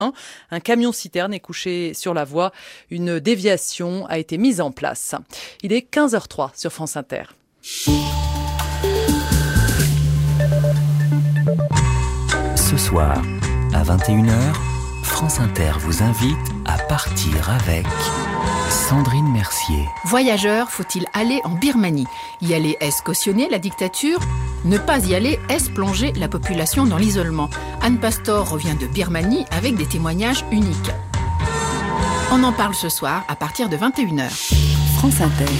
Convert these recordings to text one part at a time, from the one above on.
1. Un camion-citerne est couché sur la voie. Une déviation a été mise en place. Il est 15h03 sur France Inter. Ce soir, à 21h, France Inter vous invite à partir avec Sandrine Mercier. Voyageurs, faut-il aller en Birmanie? Y aller, est-ce cautionner la dictature? Ne pas y aller, est-ce plonger la population dans l'isolement? Anne Pastor revient de Birmanie avec des témoignages uniques. On en parle ce soir à partir de 21h. France Inter.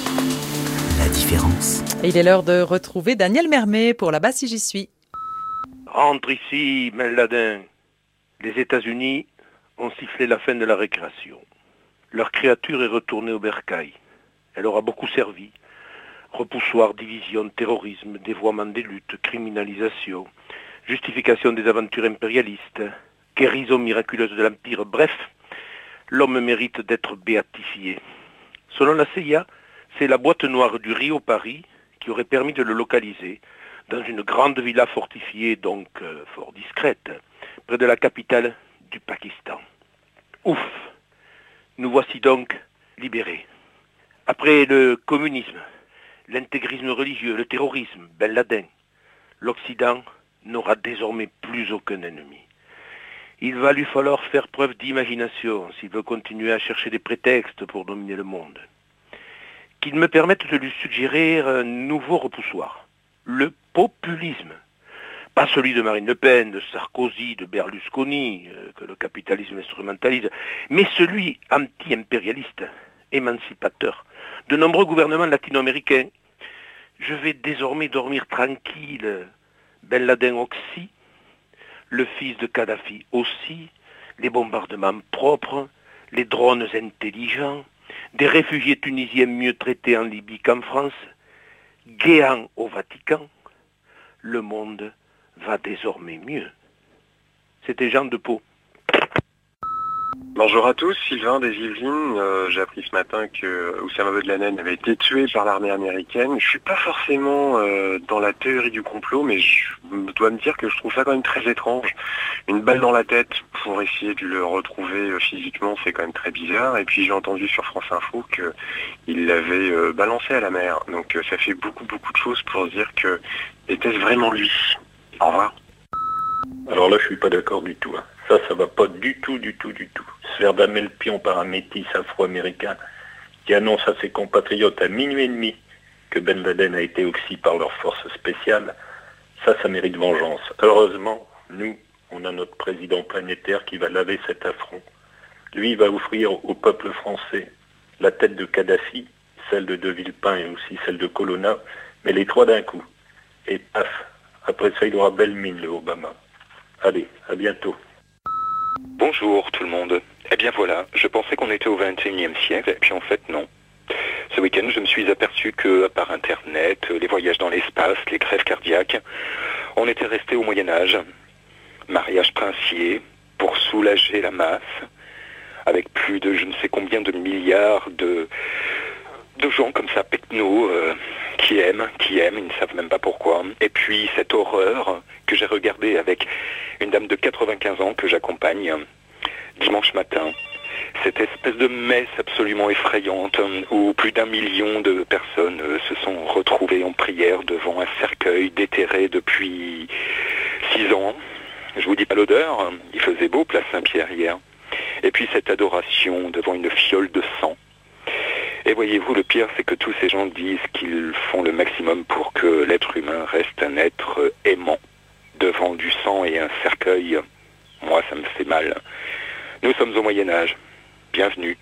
La différence. Et il est l'heure de retrouver Daniel Mermet pour Là-bas si j'y suis. Rentre ici, Ben Laden. Les États-Unis ont sifflé la fin de la récréation. Leur créature est retournée au bercail. Elle aura beaucoup servi. Repoussoir, division, terrorisme, dévoiement des luttes, criminalisation, justification des aventures impérialistes, guérison miraculeuse de l'Empire. Bref, l'homme mérite d'être béatifié. Selon la CIA, c'est la boîte noire du Rio Paris qui aurait permis de le localiser dans une grande villa fortifiée, donc fort discrète, près de la capitale du Pakistan. Ouf! Nous voici donc libérés. Après le communisme, l'intégrisme religieux, le terrorisme, Ben Laden, l'Occident n'aura désormais plus aucun ennemi. Il va lui falloir faire preuve d'imagination s'il veut continuer à chercher des prétextes pour dominer le monde. Qu'il me permette de lui suggérer un nouveau repoussoir. Le populisme. Pas celui de Marine Le Pen, de Sarkozy, de Berlusconi, que le capitalisme instrumentalise, mais celui anti-impérialiste, émancipateur, de nombreux gouvernements latino-américains. Je vais désormais dormir tranquille. Ben Laden aussi, le fils de Kadhafi aussi, les bombardements propres, les drones intelligents, des réfugiés tunisiens mieux traités en Libye qu'en France, guéant au Vatican. Le monde va désormais mieux. C'était Jean de Pau. Bonjour à tous, Sylvain des Yvelines. J'ai appris ce matin que Oussama Ben Laden avait été tué par l'armée américaine. Je suis pas forcément dans la théorie du complot, mais je dois me dire que je trouve ça quand même très étrange. Une balle dans la tête pour essayer de le retrouver physiquement, c'est quand même très bizarre. Et puis j'ai entendu sur France Info qu'il l'avait balancé à la mer. Donc ça fait beaucoup de choses pour se dire que était-ce vraiment lui? Au revoir. Alors là, je suis pas d'accord du tout. Ça va pas du tout. Se faire damer le pion par un métis afro-américain qui annonce à ses compatriotes à minuit et demi que Ben Laden a été oxy par leurs forces spéciales, ça mérite vengeance. Heureusement, nous, on a notre président planétaire qui va laver cet affront. Lui, il va offrir au peuple français la tête de Kadhafi, celle de De Villepin et aussi celle de Colonna, mais les trois d'un coup. Et paf, après ça, il aura belle mine, le Obama. Allez, à bientôt. Bonjour tout le monde. Eh bien voilà, je pensais qu'on était au XXIe siècle, et puis en fait non. Ce week-end, je me suis aperçu que, par Internet, les voyages dans l'espace, les grèves cardiaques, on était resté au Moyen-Âge. Mariage princier, pour soulager la masse, avec plus de je ne sais combien de milliards de gens comme ça, pecno, qui aiment, ils ne savent même pas pourquoi. Et puis cette horreur que j'ai regardée avec une dame de 95 ans que j'accompagne dimanche matin. Cette espèce de messe absolument effrayante où plus d'1 million de personnes se sont retrouvées en prière devant un cercueil déterré depuis 6 ans. Je vous dis pas l'odeur, il faisait beau place Saint-Pierre hier. Et puis cette adoration devant une fiole de sang. Et voyez-vous, le pire, c'est que tous ces gens disent qu'ils font le maximum pour que l'être humain reste un être aimant devant du sang et un cercueil. Moi, ça me fait mal. Nous sommes au Moyen-Âge. Bienvenue.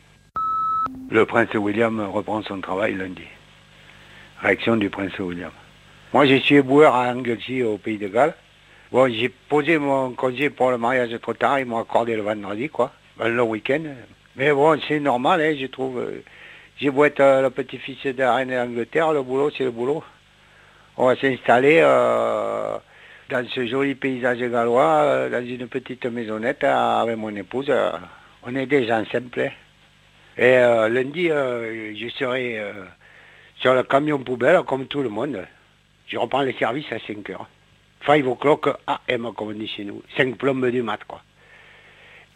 Le prince William reprend son travail lundi. Réaction du prince William. Moi, je suis éboueur à Anglesey, au Pays de Galles. Bon, j'ai posé mon congé pour le mariage trop tard. Ils m'ont accordé le vendredi, quoi. Le week-end. Mais bon, c'est normal, hein, je trouve. J'ai beau être le petit-fils de la reine d'Angleterre, le boulot, c'est le boulot. On va s'installer dans ce joli paysage gallois, dans une petite maisonnette avec mon épouse. On est des gens simples. Hein. Et lundi, je serai sur le camion poubelle, comme tout le monde. Je reprends le service à 5 heures. 5 o'clock AM, comme on dit chez nous. 5 plombes du mat, quoi.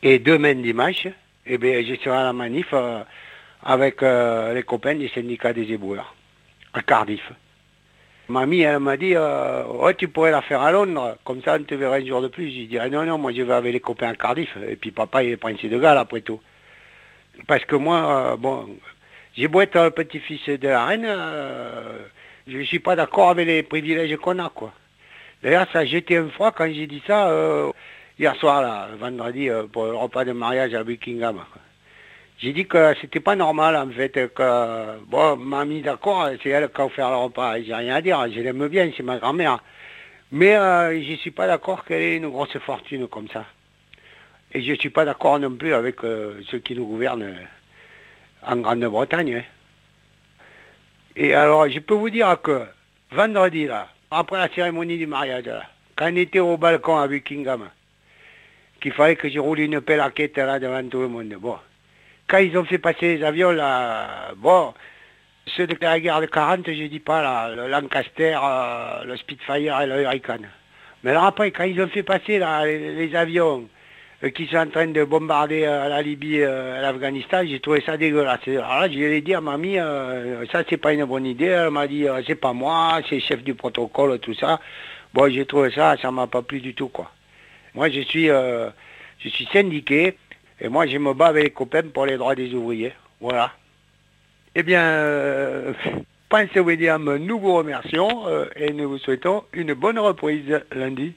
Et demain dimanche, eh bien, je serai à la manif avec les copains du syndicat des éboueurs, à Cardiff. Mamie, elle m'a dit, ouais, tu pourrais la faire à Londres, comme ça on te verra un jour de plus. J'ai dit, ah non, moi je vais avec les copains à Cardiff. Et puis papa, il est Prince de Galles après tout. Parce que moi, j'ai beau être le petit-fils de la reine, je ne suis pas d'accord avec les privilèges qu'on a, quoi. D'ailleurs, ça a jeté un froid quand j'ai dit ça hier soir, là, vendredi, pour le repas de mariage à Buckingham. J'ai dit que c'était pas normal, en fait, que, mamie, d'accord, c'est elle qui a offert le repas, j'ai rien à dire, je l'aime bien, c'est ma grand-mère. Mais je suis pas d'accord qu'elle ait une grosse fortune comme ça. Et je suis pas d'accord non plus avec ceux qui nous gouvernent en Grande-Bretagne. Hein. Et alors, je peux vous dire que vendredi, là, après la cérémonie du mariage, là, quand on était au balcon à Buckingham, qu'il fallait que je roule une pélaquette là devant tout le monde. Bon. Quand ils ont fait passer les avions, là, ceux de la guerre de 40, je dis pas, là, le Lancaster, le Spitfire et le Hurricane. Mais alors après, quand ils ont fait passer là, les avions qui sont en train de bombarder la Libye et l'Afghanistan, j'ai trouvé ça dégueulasse. Alors là, je lui ai dit à mamie, ça c'est pas une bonne idée. Elle m'a dit, c'est pas moi, c'est le chef du protocole, tout ça. Bon, j'ai trouvé ça m'a pas plu du tout, quoi. Moi, je suis syndiqué, et moi, je me bats avec les copains pour les droits des ouvriers. Voilà. Eh bien, Prince William, nous vous remercions, et nous vous souhaitons une bonne reprise lundi.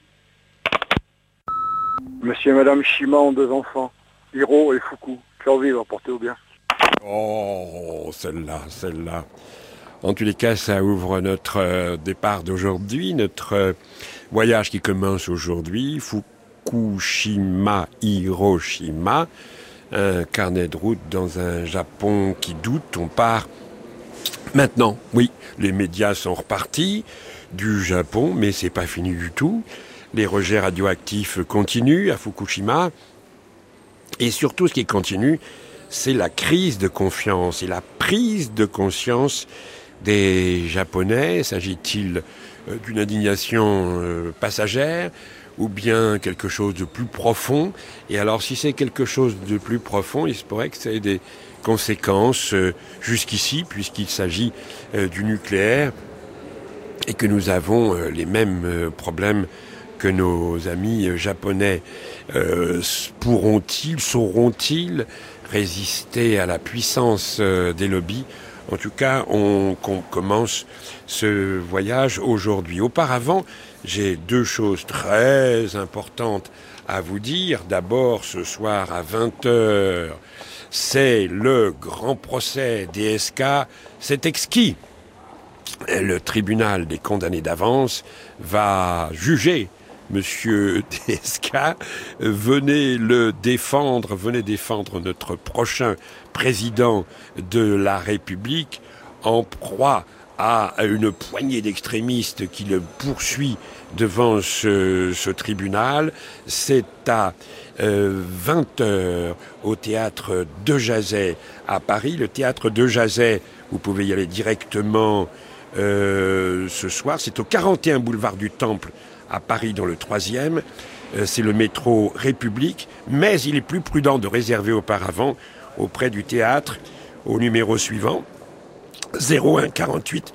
Monsieur et Madame Shima ont 2 enfants, Hiro et Fuku. Cœur vivre, portez-vous bien. Oh, celle-là. En tous les cas, ça ouvre notre départ d'aujourd'hui, notre voyage qui commence aujourd'hui, Fukushima, Hiroshima, un carnet de route dans un Japon qui doute. On part maintenant. Oui, les médias sont repartis du Japon, mais c'est pas fini du tout. Les rejets radioactifs continuent à Fukushima. Et surtout, ce qui continue, c'est la crise de confiance et la prise de conscience des Japonais. S'agit-il d'une indignation passagère ou bien quelque chose de plus profond? Et alors, si c'est quelque chose de plus profond, il se pourrait que ça ait des conséquences jusqu'ici, puisqu'il s'agit du nucléaire et que nous avons les mêmes problèmes que nos amis japonais. Sauront-ils résister à la puissance des lobbies? En tout cas, on commence ce voyage aujourd'hui. Auparavant, j'ai 2 choses très importantes à vous dire. D'abord, ce soir à 20h, c'est le grand procès DSK. C'est exquis. Le tribunal des condamnés d'avance va juger Monsieur DSK. Venez défendre notre prochain président de la République, en proie à une poignée d'extrémistes qui le poursuit devant ce tribunal. C'est à 20h au théâtre de Jazet à Paris. Le théâtre de Jazet, vous pouvez y aller directement ce soir. C'est au 41 boulevard du Temple à Paris, dans le 3e. C'est le métro République. Mais il est plus prudent de réserver auparavant auprès du théâtre au numéro suivant 01 48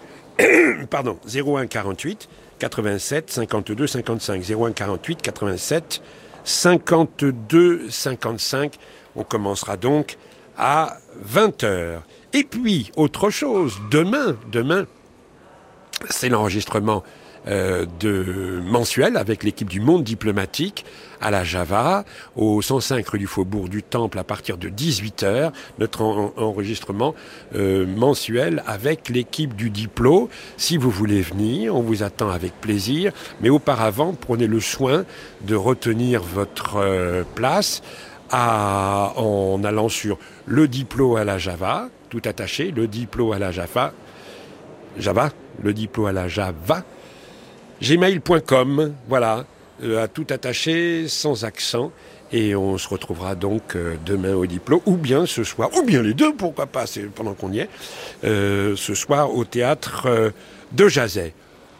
87 52 55 01 48 87 52 55. On commencera donc à 20h. Et puis, autre chose, demain, c'est l'enregistrement mensuel avec l'équipe du Monde diplomatique à la Java, au 105 rue du Faubourg du Temple à partir de 18h, notre enregistrement mensuel avec l'équipe du Diplo. Si vous voulez venir, on vous attend avec plaisir, mais auparavant, prenez le soin de retenir votre place en allant sur le Diplo à la Java, tout attaché, le Diplo à la Java, le Diplo à la Java, gmail.com, voilà, à tout attaché, sans accent, et on se retrouvera donc demain au Diplo, ou bien ce soir, ou bien les deux, pourquoi pas, c'est pendant qu'on y est, ce soir au théâtre de Jazet.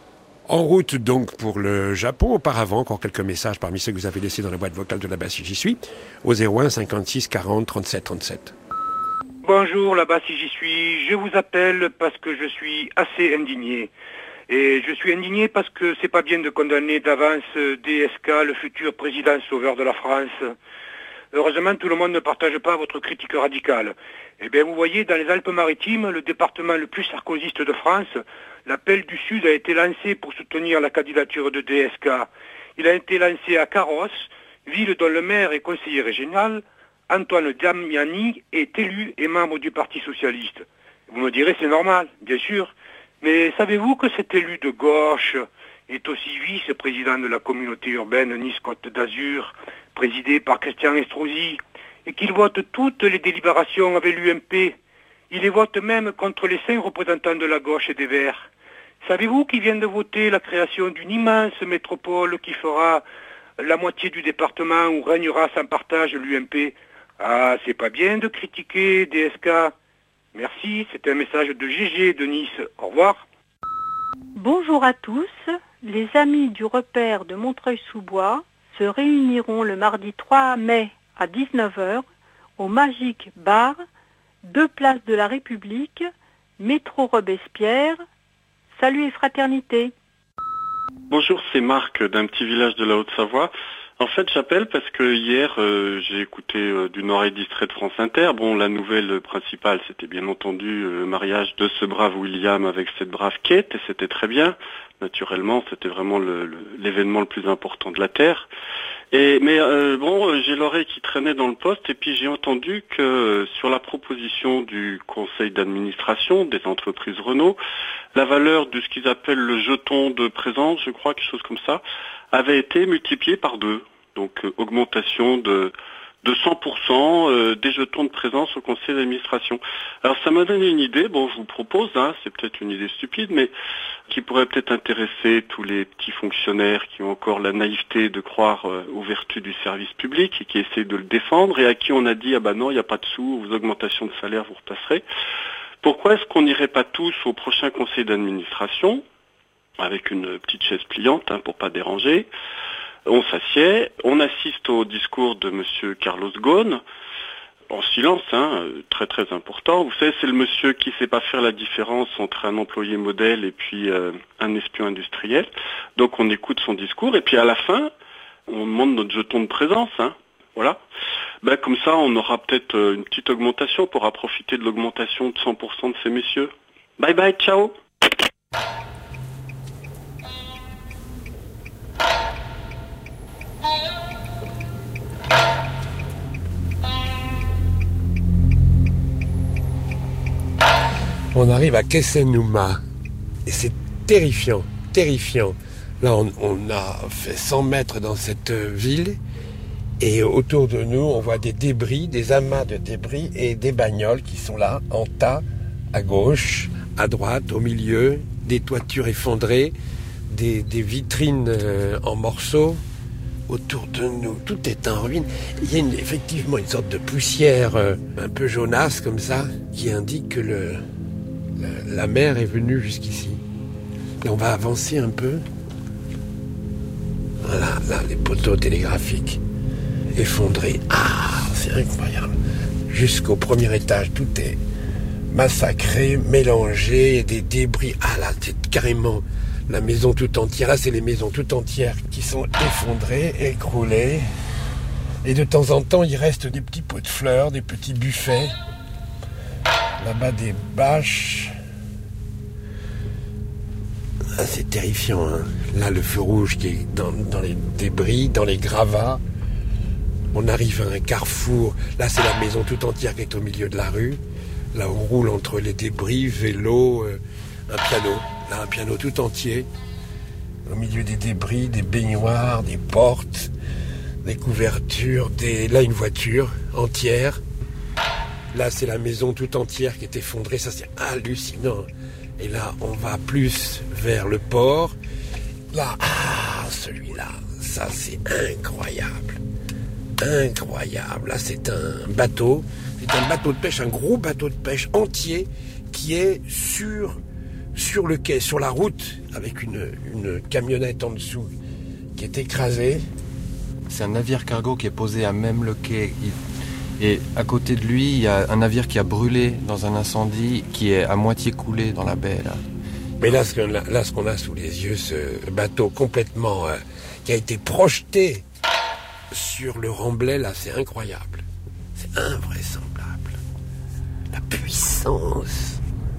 En route donc pour le Japon. Auparavant, encore quelques messages parmi ceux que vous avez laissés dans la boîte vocale de là-bas si j'y suis, au 01 56 40 37 37. Bonjour, là-bas si j'y suis. Je vous appelle parce que je suis assez indigné. Et je suis indigné parce que c'est pas bien de condamner d'avance DSK, le futur président sauveur de la France. Heureusement, tout le monde ne partage pas votre critique radicale. Eh bien, vous voyez, dans les Alpes-Maritimes, le département le plus sarkozyste de France, l'appel du Sud a été lancé pour soutenir la candidature de DSK. Il a été lancé à Carros, ville dont le maire et conseiller régional, Antoine Damiani, est élu et membre du Parti socialiste. Vous me direz, c'est normal, bien sûr. Mais savez-vous que cet élu de gauche est aussi vice-président de la communauté urbaine Nice-Côte d'Azur, présidée par Christian Estrosi, et qu'il vote toutes les délibérations avec l'UMP. Il les vote même contre les 5 représentants de la gauche et des Verts. Savez-vous qu'il vient de voter la création d'une immense métropole qui fera la moitié du département où régnera sans partage l'UMP? Ah, c'est pas bien de critiquer DSK. Merci, c'était un message de GG de Nice. Au revoir. Bonjour à tous. Les amis du repère de Montreuil-sous-Bois se réuniront le mardi 3 mai à 19h au Magic Bar, 2 places de la République, métro Robespierre. Salut et fraternité. Bonjour, c'est Marc d'un petit village de la Haute-Savoie. En fait, j'appelle parce que hier, j'ai écouté d'une oreille distraite France Inter. Bon, la nouvelle principale, c'était bien entendu le mariage de ce brave William avec cette brave Kate, et c'était très bien. Naturellement, c'était vraiment l'événement le plus important de la Terre. Mais j'ai l'oreille qui traînait dans le poste, et puis j'ai entendu que sur la proposition du conseil d'administration des entreprises Renault, la valeur de ce qu'ils appellent le jeton de présence, je crois, quelque chose comme ça, avait été multipliée par 2. Donc augmentation de 100% des jetons de présence au conseil d'administration. Alors ça m'a donné une idée, bon je vous propose, c'est peut-être une idée stupide, mais qui pourrait peut-être intéresser tous les petits fonctionnaires qui ont encore la naïveté de croire aux vertus du service public et qui essaient de le défendre et à qui on a dit ah bah non, il n'y a pas de sous, vos augmentations de salaire vous repasserez. Pourquoi est-ce qu'on n'irait pas tous au prochain conseil d'administration avec une petite chaise pliante pour pas déranger? On s'assied, on assiste au discours de monsieur Carlos Ghosn, en silence, très très important. Vous savez, c'est le monsieur qui sait pas faire la différence entre un employé modèle et puis un espion industriel. Donc on écoute son discours et puis à la fin, on demande notre jeton de présence, voilà. Comme ça, on aura peut-être une petite augmentation, on pourra profiter de l'augmentation de 100% de ces messieurs. Bye bye, ciao. On arrive à Kessenuma et c'est terrifiant. Là, on a fait 100 mètres dans cette ville et autour de nous, on voit des débris, des amas de débris et des bagnoles qui sont là, en tas, à gauche, à droite, au milieu, des toitures effondrées, des vitrines en morceaux. Autour de nous, tout est en ruine. Il y a effectivement une sorte de poussière un peu jaunasse comme ça qui indique que la mer est venue jusqu'ici. Et on va avancer un peu. Voilà, là, les poteaux télégraphiques effondrés. Ah, c'est incroyable. Jusqu'au premier étage, tout est massacré, mélangé, des débris. Ah là, c'est carrément la maison tout entière. Là, c'est les maisons tout entières qui sont effondrées, écroulées. Et de temps en temps, il reste des petits pots de fleurs, des petits buffets. Là-bas, des bâches. Ah, c'est terrifiant, Là, le feu rouge qui est dans les débris, dans les gravats. On arrive à un carrefour. Là, c'est la maison tout entière qui est au milieu de la rue. Là, on roule entre les débris, vélo, un piano. Là, un piano tout entier. Au milieu des débris, des baignoires, des portes, des couvertures, là, une voiture entière. Là, c'est la maison tout entière qui est effondrée. Ça, c'est hallucinant. Et là, on va plus vers le port. Là, celui-là, ça, c'est incroyable. Incroyable. Là, c'est un bateau. C'est un bateau de pêche, un gros bateau de pêche entier qui est sur sur le quai, sur la route, avec une camionnette en dessous qui est écrasée. C'est un navire cargo qui est posé à même le quai. Et à côté de lui, il y a un navire qui a brûlé dans un incendie, qui est à moitié coulé dans la baie. Là. Mais là, ce qu'on a sous les yeux, ce bateau complètement qui a été projeté sur le remblai, là, c'est incroyable. C'est invraisemblable. La puissance.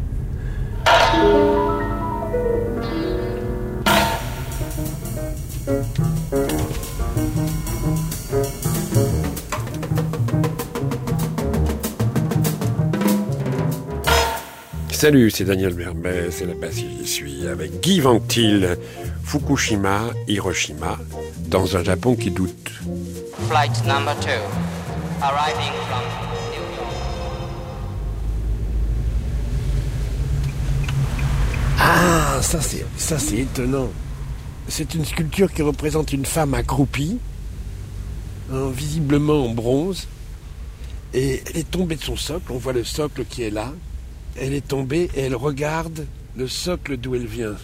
Salut, c'est Daniel Berbet, c'est la base j'y suis, avec Guy Vanctil, Fukushima, Hiroshima, dans un Japon qui doute. Flight number 2, arriving from New York. Ah, ça c'est étonnant. C'est une sculpture qui représente une femme accroupie, visiblement en bronze, et elle est tombée de son socle, on voit le socle qui est là. Elle est tombée et elle regarde le socle d'où elle vient.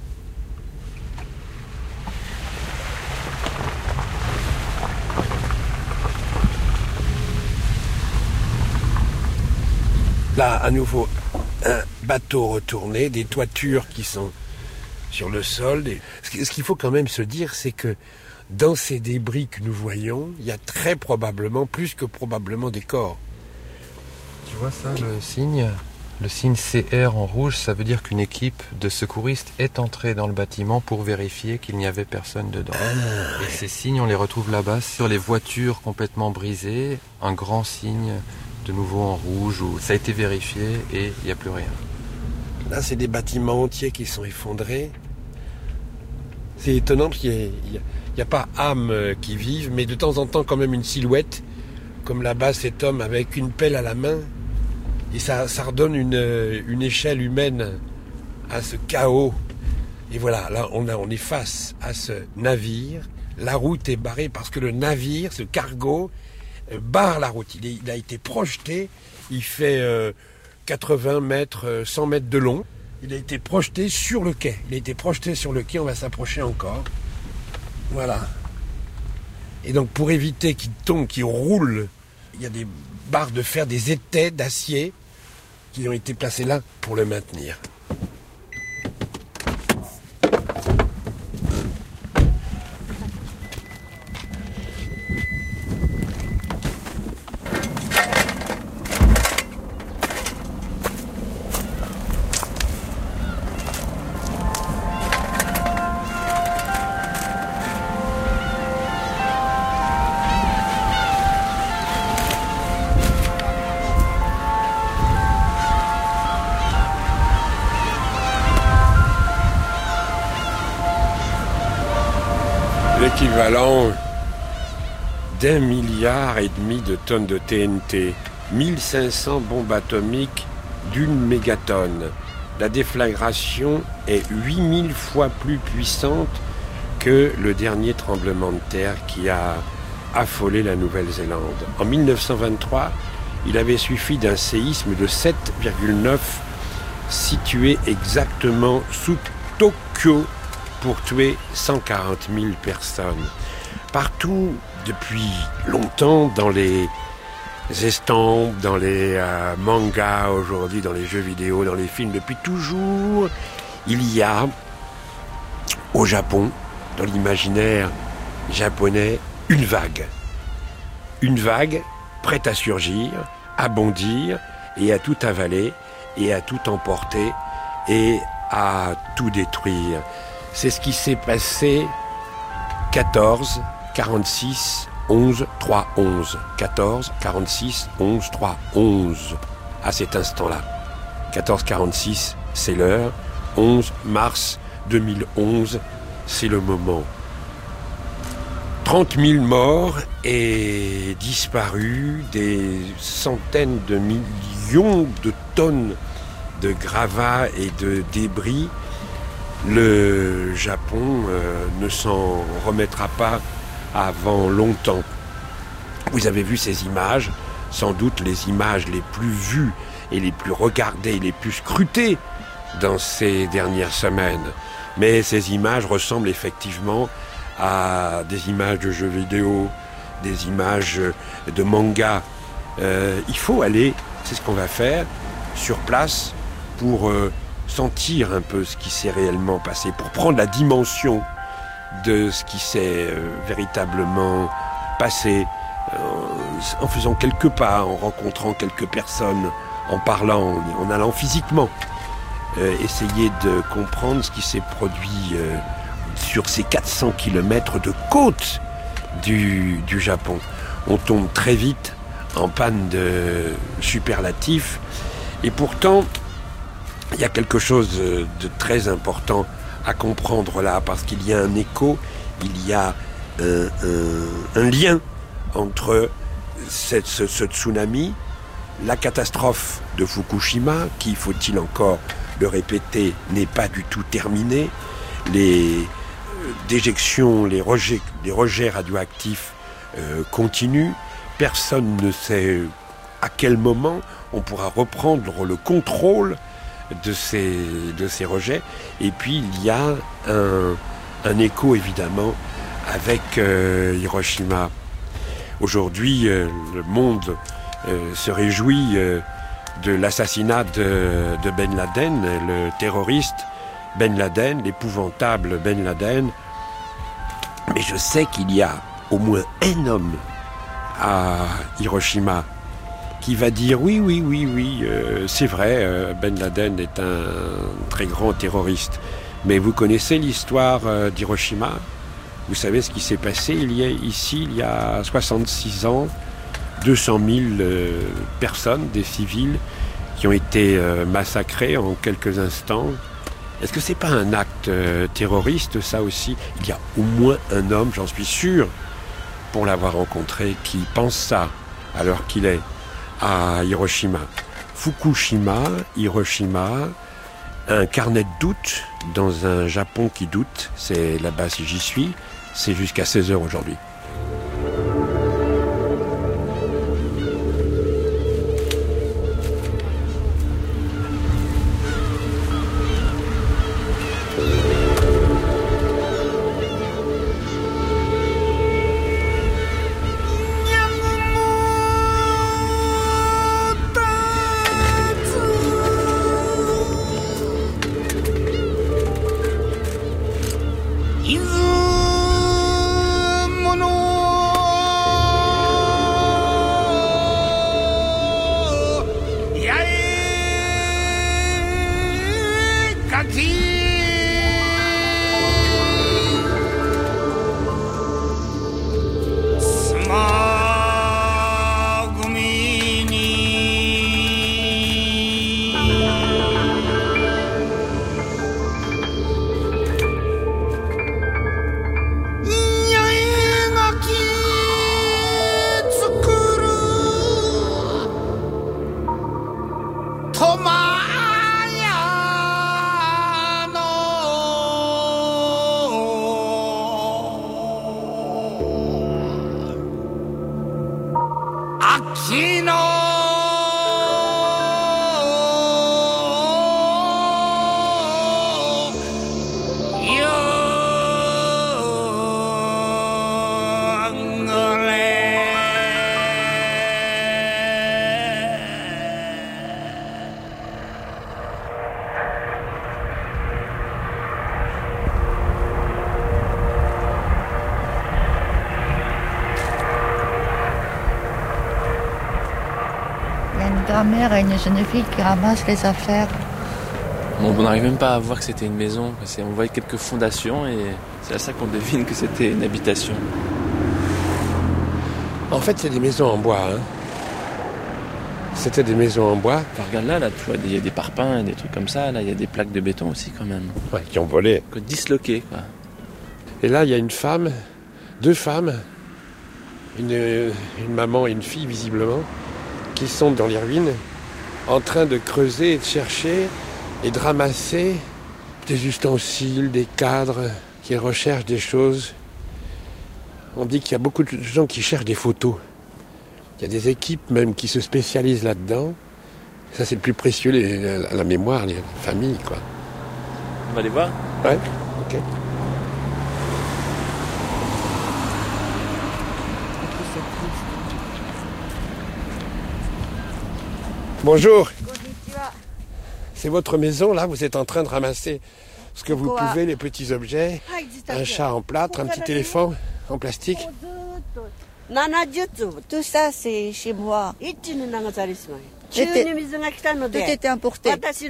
Là, à nouveau, un bateau retourné, des toitures qui sont sur le sol. Ce qu'il faut quand même se dire, c'est que dans ces débris que nous voyons, il y a très probablement, plus que probablement, des corps. Tu vois ça, le signe ? Le signe CR en rouge, ça veut dire qu'une équipe de secouristes est entrée dans le bâtiment pour vérifier qu'il n'y avait personne dedans. Et ces signes, on les retrouve là-bas sur les voitures complètement brisées. Un grand signe, de nouveau en rouge, où ça a été vérifié et il n'y a plus rien. Là, c'est des bâtiments entiers qui sont effondrés. C'est étonnant parce qu'il n'y a pas âme qui vive, mais de temps en temps quand même une silhouette, comme là-bas cet homme avec une pelle à la main. Et ça redonne une échelle humaine à ce chaos. Et voilà, là on est face à ce navire. La route est barrée parce que le navire, ce cargo, barre la route. Il a été projeté, il fait 80 mètres, 100 mètres de long. Il a été projeté sur le quai. On va s'approcher encore. Voilà. Et donc pour éviter qu'il tombe, qu'il roule, il y a des barres de fer, des étais d'acier qui ont été placés là pour le maintenir. L'équivalent d'1,5 milliard de tonnes de TNT, 1500 bombes atomiques d'1 mégatonne. La déflagration est 8000 fois plus puissante que le dernier tremblement de terre qui a affolé la Nouvelle-Zélande. En 1923, il avait suffi d'un séisme de 7,9 situé exactement sous Tokyo pour tuer 140 000 personnes. Partout, depuis longtemps, dans les estampes, dans les mangas aujourd'hui, dans les jeux vidéo, dans les films, depuis toujours, il y a au Japon, dans l'imaginaire japonais, une vague. Une vague prête à surgir, à bondir et à tout avaler et à tout emporter et à tout détruire. C'est ce qui s'est passé 14, 46, 11, 3, 11. 14, 46, 11, 3, 11. À cet instant-là. 14, 46, c'est l'heure. 11 mars 2011, c'est le moment. 30 000 morts et disparus, des centaines de millions de tonnes de gravats et de débris. Le Japon ne s'en remettra pas avant longtemps. Vous avez vu ces images, sans doute les images les plus vues et les plus regardées, les plus scrutées dans ces dernières semaines. Mais ces images ressemblent effectivement à des images de jeux vidéo, des images de manga. Il faut aller, c'est ce qu'on va faire, sur place pour sentir un peu ce qui s'est réellement passé, pour prendre la dimension de ce qui s'est véritablement passé, en faisant quelques pas, en rencontrant quelques personnes, en parlant, en allant physiquement, essayer de comprendre ce qui s'est produit sur ces 400 kilomètres de côte du Japon. On tombe très vite en panne de superlatifs, et pourtant il y a quelque chose de très important à comprendre là, parce qu'il y a un écho, il y a un lien entre ce tsunami, la catastrophe de Fukushima, qui, faut-il encore le répéter, n'est pas du tout terminée, les déjections, les rejets radioactifs continuent, personne ne sait à quel moment on pourra reprendre le contrôle de ces rejets. Et puis il y a un écho évidemment avec Hiroshima. Aujourd'hui, le monde se réjouit de l'assassinat de Ben Laden, le terroriste Ben Laden, l'épouvantable Ben Laden. Mais je sais qu'il y a au moins un homme à Hiroshima qui va dire oui, c'est vrai, Ben Laden est un très grand terroriste. Mais vous connaissez l'histoire d'Hiroshima? Vous savez ce qui s'est passé il y a 66 ans, 200 000 personnes, des civils, qui ont été massacrés en quelques instants. Est-ce que c'est pas un acte terroriste, ça aussi? Il y a au moins un homme, j'en suis sûr, pour l'avoir rencontré, qui pense ça à l'heure qu'il est à Hiroshima. Fukushima, Hiroshima, un carnet de doute dans un Japon qui doute, c'est là-bas si j'y suis, c'est jusqu'à 16h aujourd'hui. Grand-mère et une jeune fille qui ramasse les affaires. Bon, on n'arrive même pas à voir que c'était une maison. On voyait quelques fondations et c'est à ça qu'on devine que c'était une habitation. En fait, c'est des maisons en bois. Hein. C'était des maisons en bois. Enfin, regarde là, tu vois, il y a des parpaings, des trucs comme ça. Là, il y a des plaques de béton aussi quand même. Ouais, qui ont volé. Disloquées, quoi. Et là, il y a une femme, deux femmes, une maman et une fille visiblement, qui sont dans les ruines, en train de creuser et de chercher et de ramasser des ustensiles, des cadres, qui recherchent des choses. On dit qu'il y a beaucoup de gens qui cherchent des photos. Il y a des équipes même qui se spécialisent là-dedans. Ça, c'est le plus précieux, la mémoire, la famille, quoi. On va les voir? Ouais, ok. Bonjour. C'est votre maison, là? Vous êtes en train de ramasser ce que vous pouvez, les petits objets. Un chat en plâtre, un petit éléphant en plastique. Tout ça, c'est chez moi. Tout était importé.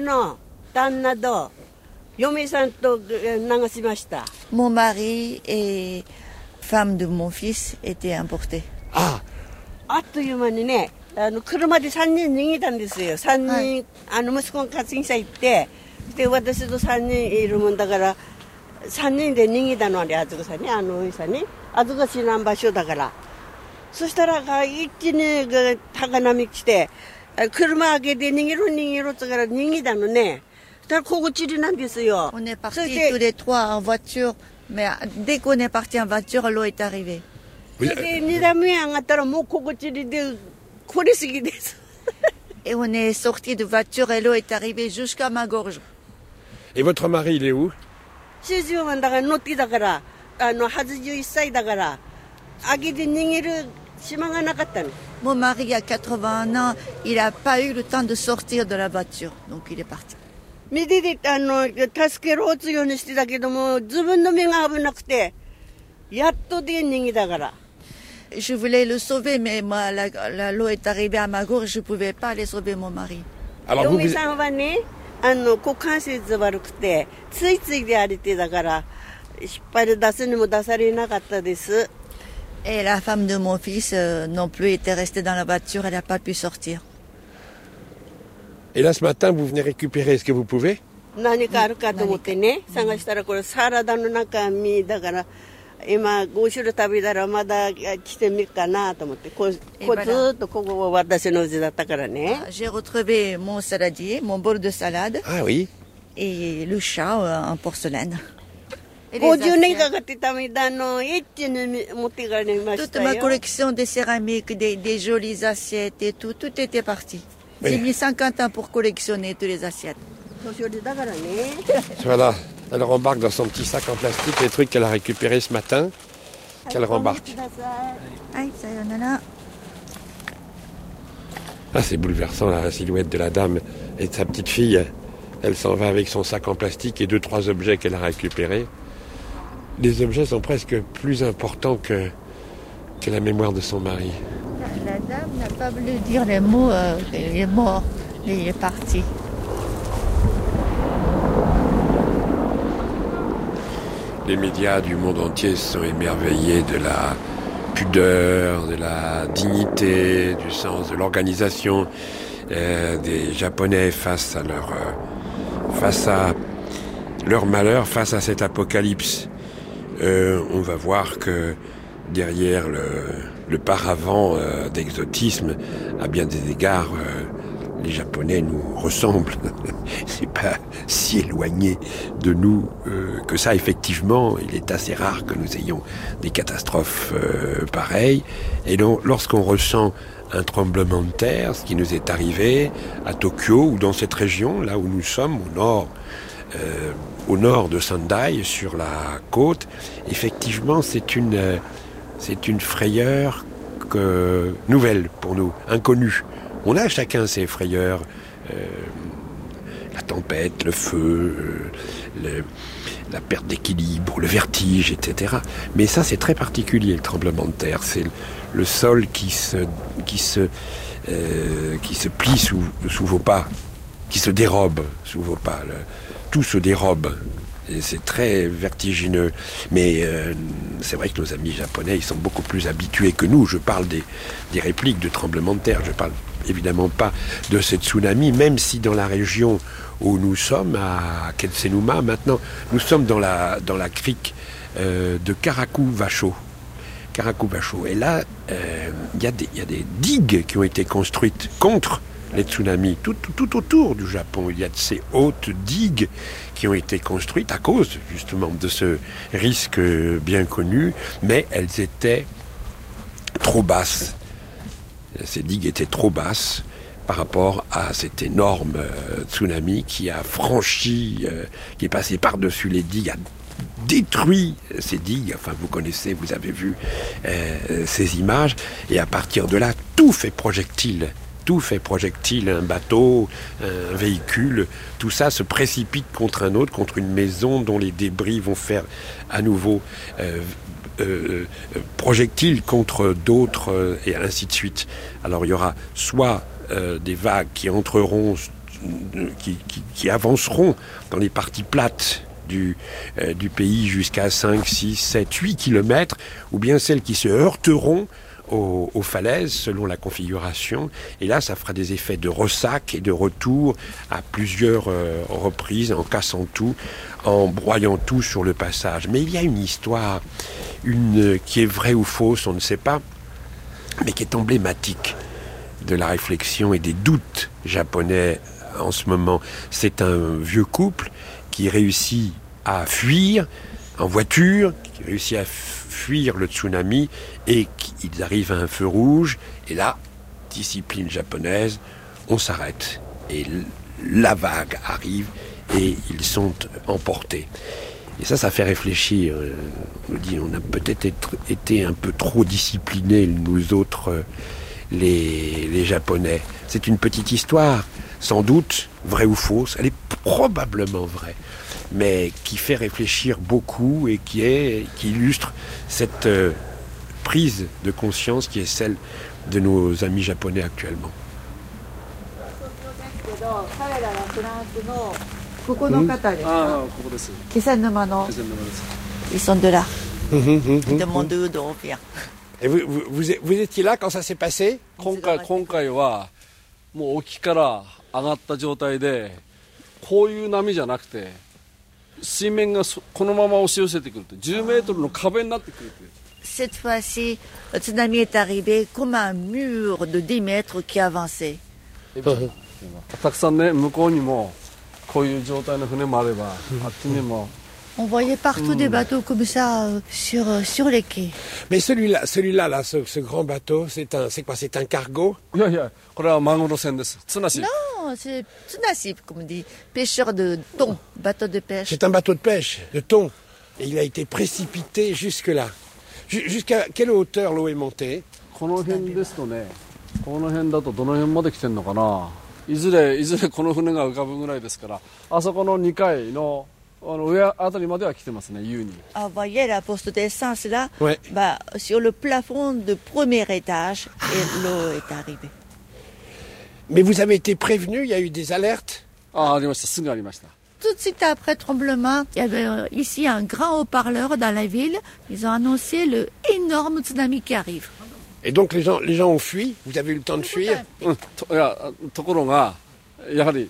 Mon mari et femme de mon fils étaient importés. Ah! 車で3人逃げたんですよ。3人、息子が担ぎ者行って、で、私と3人いるもんだから、3人で逃げたので、あずかさんに、おいさんに、あずかしなん場所だから。そしたら、一気に高波来て、車開けて逃げろってから逃げたのね。そしたら、ここちりなんですよ。On est partis tous les trois en voiture, mais dès qu'on est parti en voiture, l'eau est arrivée. で、2段目上がったら、もうここちりで、Et on est sorti de voiture et l'eau est arrivée jusqu'à ma gorge. Et votre mari, il est où? Mon mari a 80 ans, il n'a pas eu le temps de sortir de la voiture, donc il est parti. Je voulais le sauver, mais moi, l'eau est arrivée à ma gorge, je ne pouvais pas aller sauver mon mari. Alors vous... Et la femme de mon fils non plus était restée dans la voiture, elle n'a pas pu sortir. Et là, ce matin, vous venez récupérer ce que vous pouvez? J'ai retrouvé mon saladier, mon bol de salade. Ah oui. Et le chat en porcelaine. Toute ma collection de céramique, des jolies assiettes et tout était parti. J'ai mis 50 ans pour collectionner toutes les assiettes. Voilà. Elle rembarque dans son petit sac en plastique les trucs qu'elle a récupérés ce matin, qu'elle rembarque. Ah, c'est bouleversant, la silhouette de la dame et de sa petite fille. Elle s'en va avec son sac en plastique et 2-3 objets qu'elle a récupérés. Les objets sont presque plus importants que la mémoire de son mari. La dame n'a pas voulu dire les mots, il est mort, il est parti. Les médias du monde entier se sont émerveillés de la pudeur, de la dignité, du sens de l'organisation des Japonais face à leur malheur, face à cet apocalypse. On va voir que derrière le paravent d'exotisme, à bien des égards, les Japonais nous ressemblent. C'est pas si éloigné de nous que ça. Effectivement, il est assez rare que nous ayons des catastrophes pareilles. Et donc, lorsqu'on ressent un tremblement de terre, ce qui nous est arrivé à Tokyo ou dans cette région, là où nous sommes, au nord de Sendai, sur la côte, effectivement, c'est une frayeur nouvelle pour nous, inconnue. On a chacun ses frayeurs, la tempête, le feu, la perte d'équilibre, le vertige, etc. Mais ça, c'est très particulier, le tremblement de terre. C'est le sol qui se plie sous vos pas, qui se dérobe sous vos pas. Tout se dérobe. Et c'est très vertigineux. Mais c'est vrai que nos amis japonais, ils sont beaucoup plus habitués que nous. Je parle des répliques de tremblement de terre. Je parle évidemment pas de ces tsunamis, même si dans la région où nous sommes, à Ketsenuma, maintenant, nous sommes dans la crique de Karaku-Basho. Et là, il y a des digues qui ont été construites contre les tsunamis. Tout autour du Japon, il y a de ces hautes digues qui ont été construites à cause justement de ce risque bien connu, mais elles étaient trop basses. Ces digues étaient trop basses par rapport à cet énorme tsunami qui a franchi, qui est passé par-dessus les digues, a détruit ces digues. Enfin, vous connaissez, vous avez vu ces images. Et à partir de là, tout fait projectile. Tout fait projectile, un bateau, un véhicule, tout ça se précipite contre un autre, contre une maison dont les débris vont faire à nouveau projectile contre d'autres, et ainsi de suite. Alors il y aura soit des vagues qui entreront, qui avanceront dans les parties plates du pays jusqu'à 5, 6, 7, 8 kilomètres, ou bien celles qui se heurteront aux falaises selon la configuration, et là ça fera des effets de ressac et de retour à plusieurs reprises, en cassant tout, en broyant tout sur le passage. Mais il y a une histoire, qui est vraie ou fausse, on ne sait pas, mais qui est emblématique de la réflexion et des doutes japonais en ce moment. C'est un vieux couple qui réussit à fuir en voiture, qui réussit à fuir le tsunami, et ils arrivent à un feu rouge, et là, discipline japonaise, on s'arrête, et la vague arrive, et ils sont emportés. Et ça fait réfléchir. On dit, on a peut-être été un peu trop disciplinés, nous autres, les Japonais. C'est une petite histoire, sans doute, vraie ou fausse, elle est probablement vraie, mais qui fait réfléchir beaucoup et qui illustre cette prise de conscience qui est celle de nos amis japonais actuellement. Ils sont de là. Ils demandent d'où on vient. Et vous étiez là quand ça s'est passé? もう沖から上がった状態でこういう波じゃなくて水面がこのまま押し寄せてくると10メートルの壁になってくる。 Cette fois-ci, le tsunami est arrivé comme un mur de 10 mètres qui avançait. たくさんね向こうにもこういう状態の船もあればあっちにも。 On voyait partout des bateaux comme ça sur les quais. Mais celui-là, là, ce grand bateau, c'est quoi? C'est un cargo? Non, c'est tsunasi, comme on dit, pêcheur de thon, bateau de pêche. C'est un bateau de pêche, de thon. Et il a été précipité jusque-là. Jusqu'à quelle hauteur l'eau est montée? この辺ですとね、この辺だとどの辺まで来てんのかな。いずれこの船が浮かぶぐらいですから、あそこの2階の On voyait la poste d'essence là, ouais. Sur le plafond du premier étage, et l'eau est arrivée. Mais vous avez été prévenu, il y a eu des alertes? Tout de suite après le tremblement, il y avait ici un grand haut-parleur dans la ville. Ils ont annoncé le énorme tsunami qui arrive. Et donc les gens ont fui? Vous avez eu le temps de fuir? ところがやはり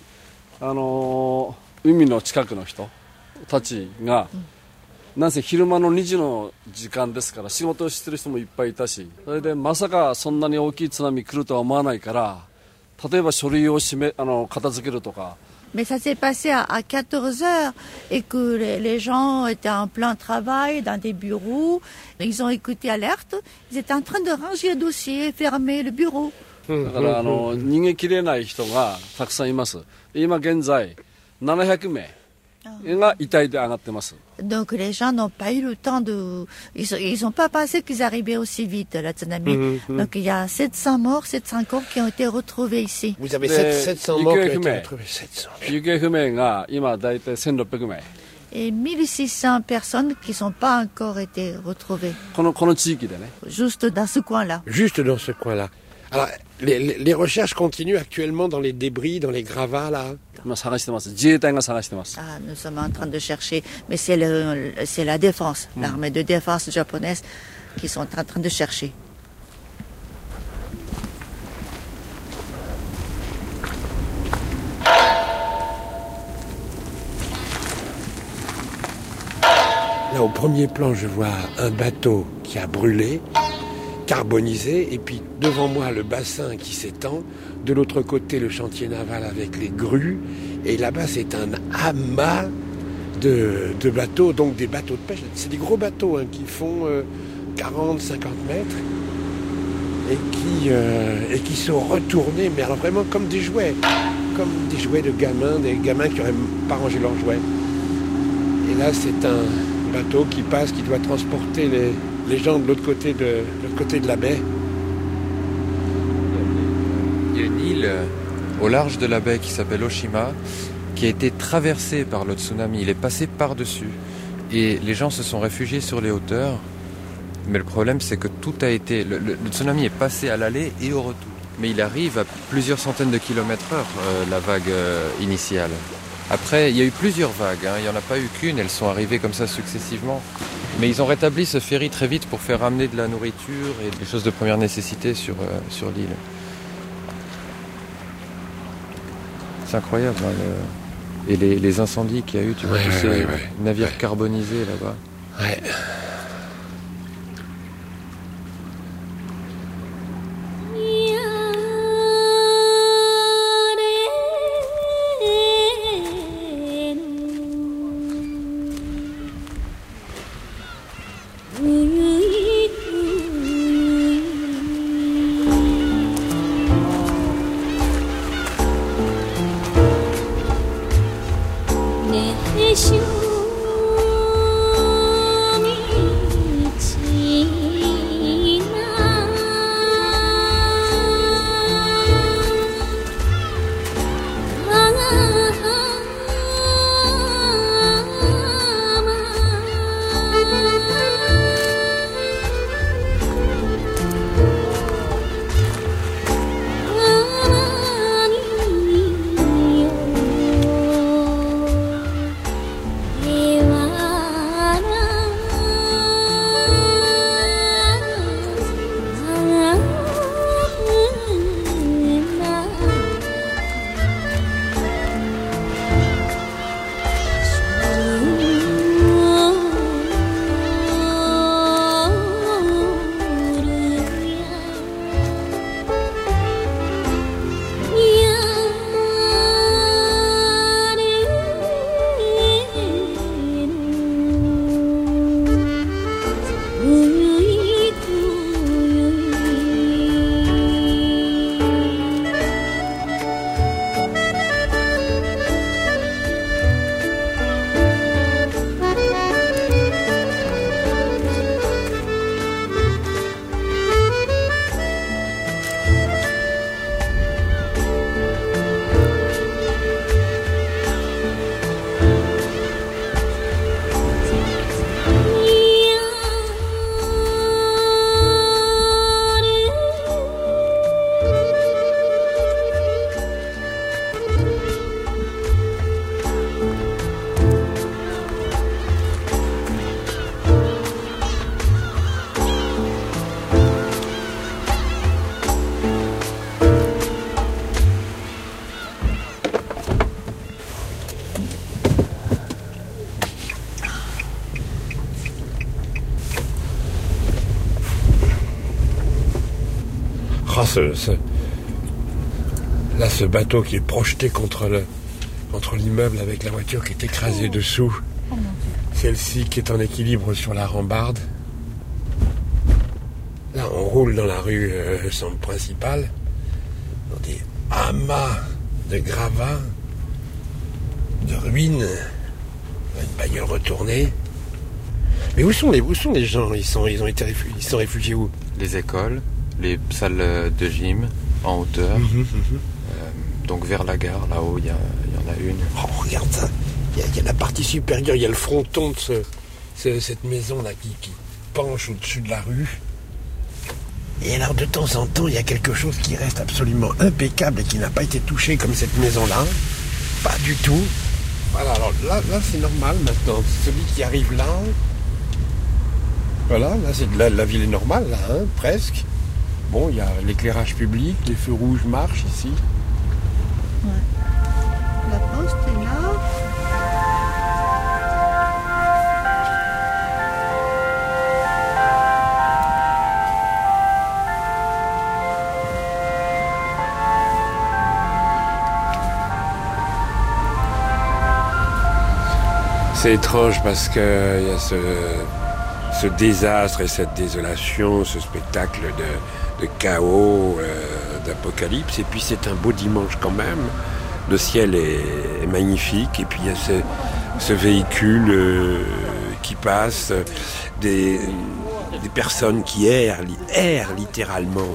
海の近くの人 たちがなんせ昼間の2時の時間ですから仕事をしてる人もいっぱいいたし、それでまさかそんなに大きい津波来るとは思わないから、例えば書類を片付けるとか。 Mais ça s'est passé à 14 heures et que les gens étaient en plein travail dans des bureaux. Ils ont écouté alerte. Ils étaient en train de ranger le dossier, fermer le bureau. だから逃げきれない人がたくさんいます。今現在700名 Donc les gens n'ont pas eu le temps de... Ils n'ont pas pensé qu'ils arrivaient aussi vite, la tsunami. Donc il y a 700 morts, 700 corps qui ont été retrouvés ici. Vous avez 700 morts qui ont été retrouvés. 700. Et 1600 personnes qui n'ont pas encore été retrouvées. Juste dans ce coin-là. Juste dans ce coin-là. Alors, les recherches continuent actuellement dans les débris, dans les gravats, là. Nous sommes en train de chercher, mais c'est la défense, l'armée de défense japonaise qui sont en train de chercher. Là, au premier plan, je vois un bateau qui a brûlé, carbonisé, et puis devant moi le bassin qui s'étend, de l'autre côté le chantier naval avec les grues, et là-bas c'est un amas de bateaux, donc des bateaux de pêche. C'est des gros bateaux qui font 40-50 mètres. et qui sont retournés, mais alors vraiment comme des jouets de gamins, des gamins qui n'auraient pas rangé leurs jouets. Et là, c'est un bateau qui passe, qui doit transporter les gens de l'autre côté de la baie. Il y a une île au large de la baie qui s'appelle Oshima, qui a été traversée par le tsunami. Il est passé par-dessus. Et les gens se sont réfugiés sur les hauteurs. Mais le problème, c'est que tout a été... Le tsunami est passé à l'aller et au retour. Mais il arrive à plusieurs centaines de kilomètres/heure, la vague initiale. Après, il y a eu plusieurs vagues. Il n'y en a pas eu qu'une. Elles sont arrivées comme ça successivement. Mais ils ont rétabli ce ferry très vite pour faire ramener de la nourriture et des choses de première nécessité sur l'île. C'est incroyable. Et les incendies qu'il y a eu, tu vois, tous ces navires carbonisés là-bas. Ouais. Là, ce bateau qui est projeté contre l'immeuble avec la voiture qui est écrasée dessous. Celle-ci qui est en équilibre sur la rambarde. Là, on roule dans la rue centre principale, dans des amas de gravats, de ruines, une bagnole retournée. Mais où sont les gens? Ils sont réfugiés où? Les écoles, les salles de gym en hauteur. Donc vers la gare, là-haut, il y en a une. Oh, regarde ça. Il y a la partie supérieure, il y a le fronton de cette maison-là qui penche au-dessus de la rue. Et alors, de temps en temps, il y a quelque chose qui reste absolument impeccable et qui n'a pas été touché comme cette maison-là. Pas du tout. Voilà, alors là c'est normal maintenant. Celui qui arrive là... Voilà, là, la ville est normale, là, hein, presque. Bon, il y a l'éclairage public, les feux rouges marchent ici. Ouais. La poste est là. C'est étrange parce qu'il y a ce désastre et cette désolation, ce spectacle chaos, d'apocalypse. Et puis c'est un beau dimanche quand même. Le ciel est magnifique. Et puis il y a ce véhicule qui passe, des personnes qui errent littéralement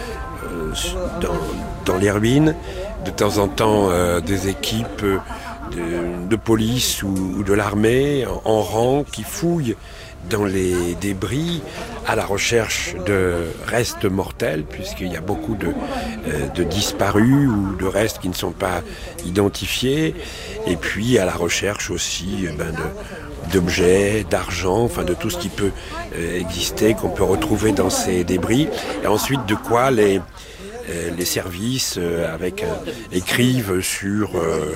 dans les ruines. De temps en temps, des équipes de police ou de l'armée en rang qui fouillent dans les débris à la recherche de restes mortels, puisqu'il y a beaucoup de disparus ou de restes qui ne sont pas identifiés, et puis à la recherche aussi d'objets, d'argent, enfin de tout ce qui peut exister, qu'on peut retrouver dans ces débris, et ensuite de quoi les services écrivent sur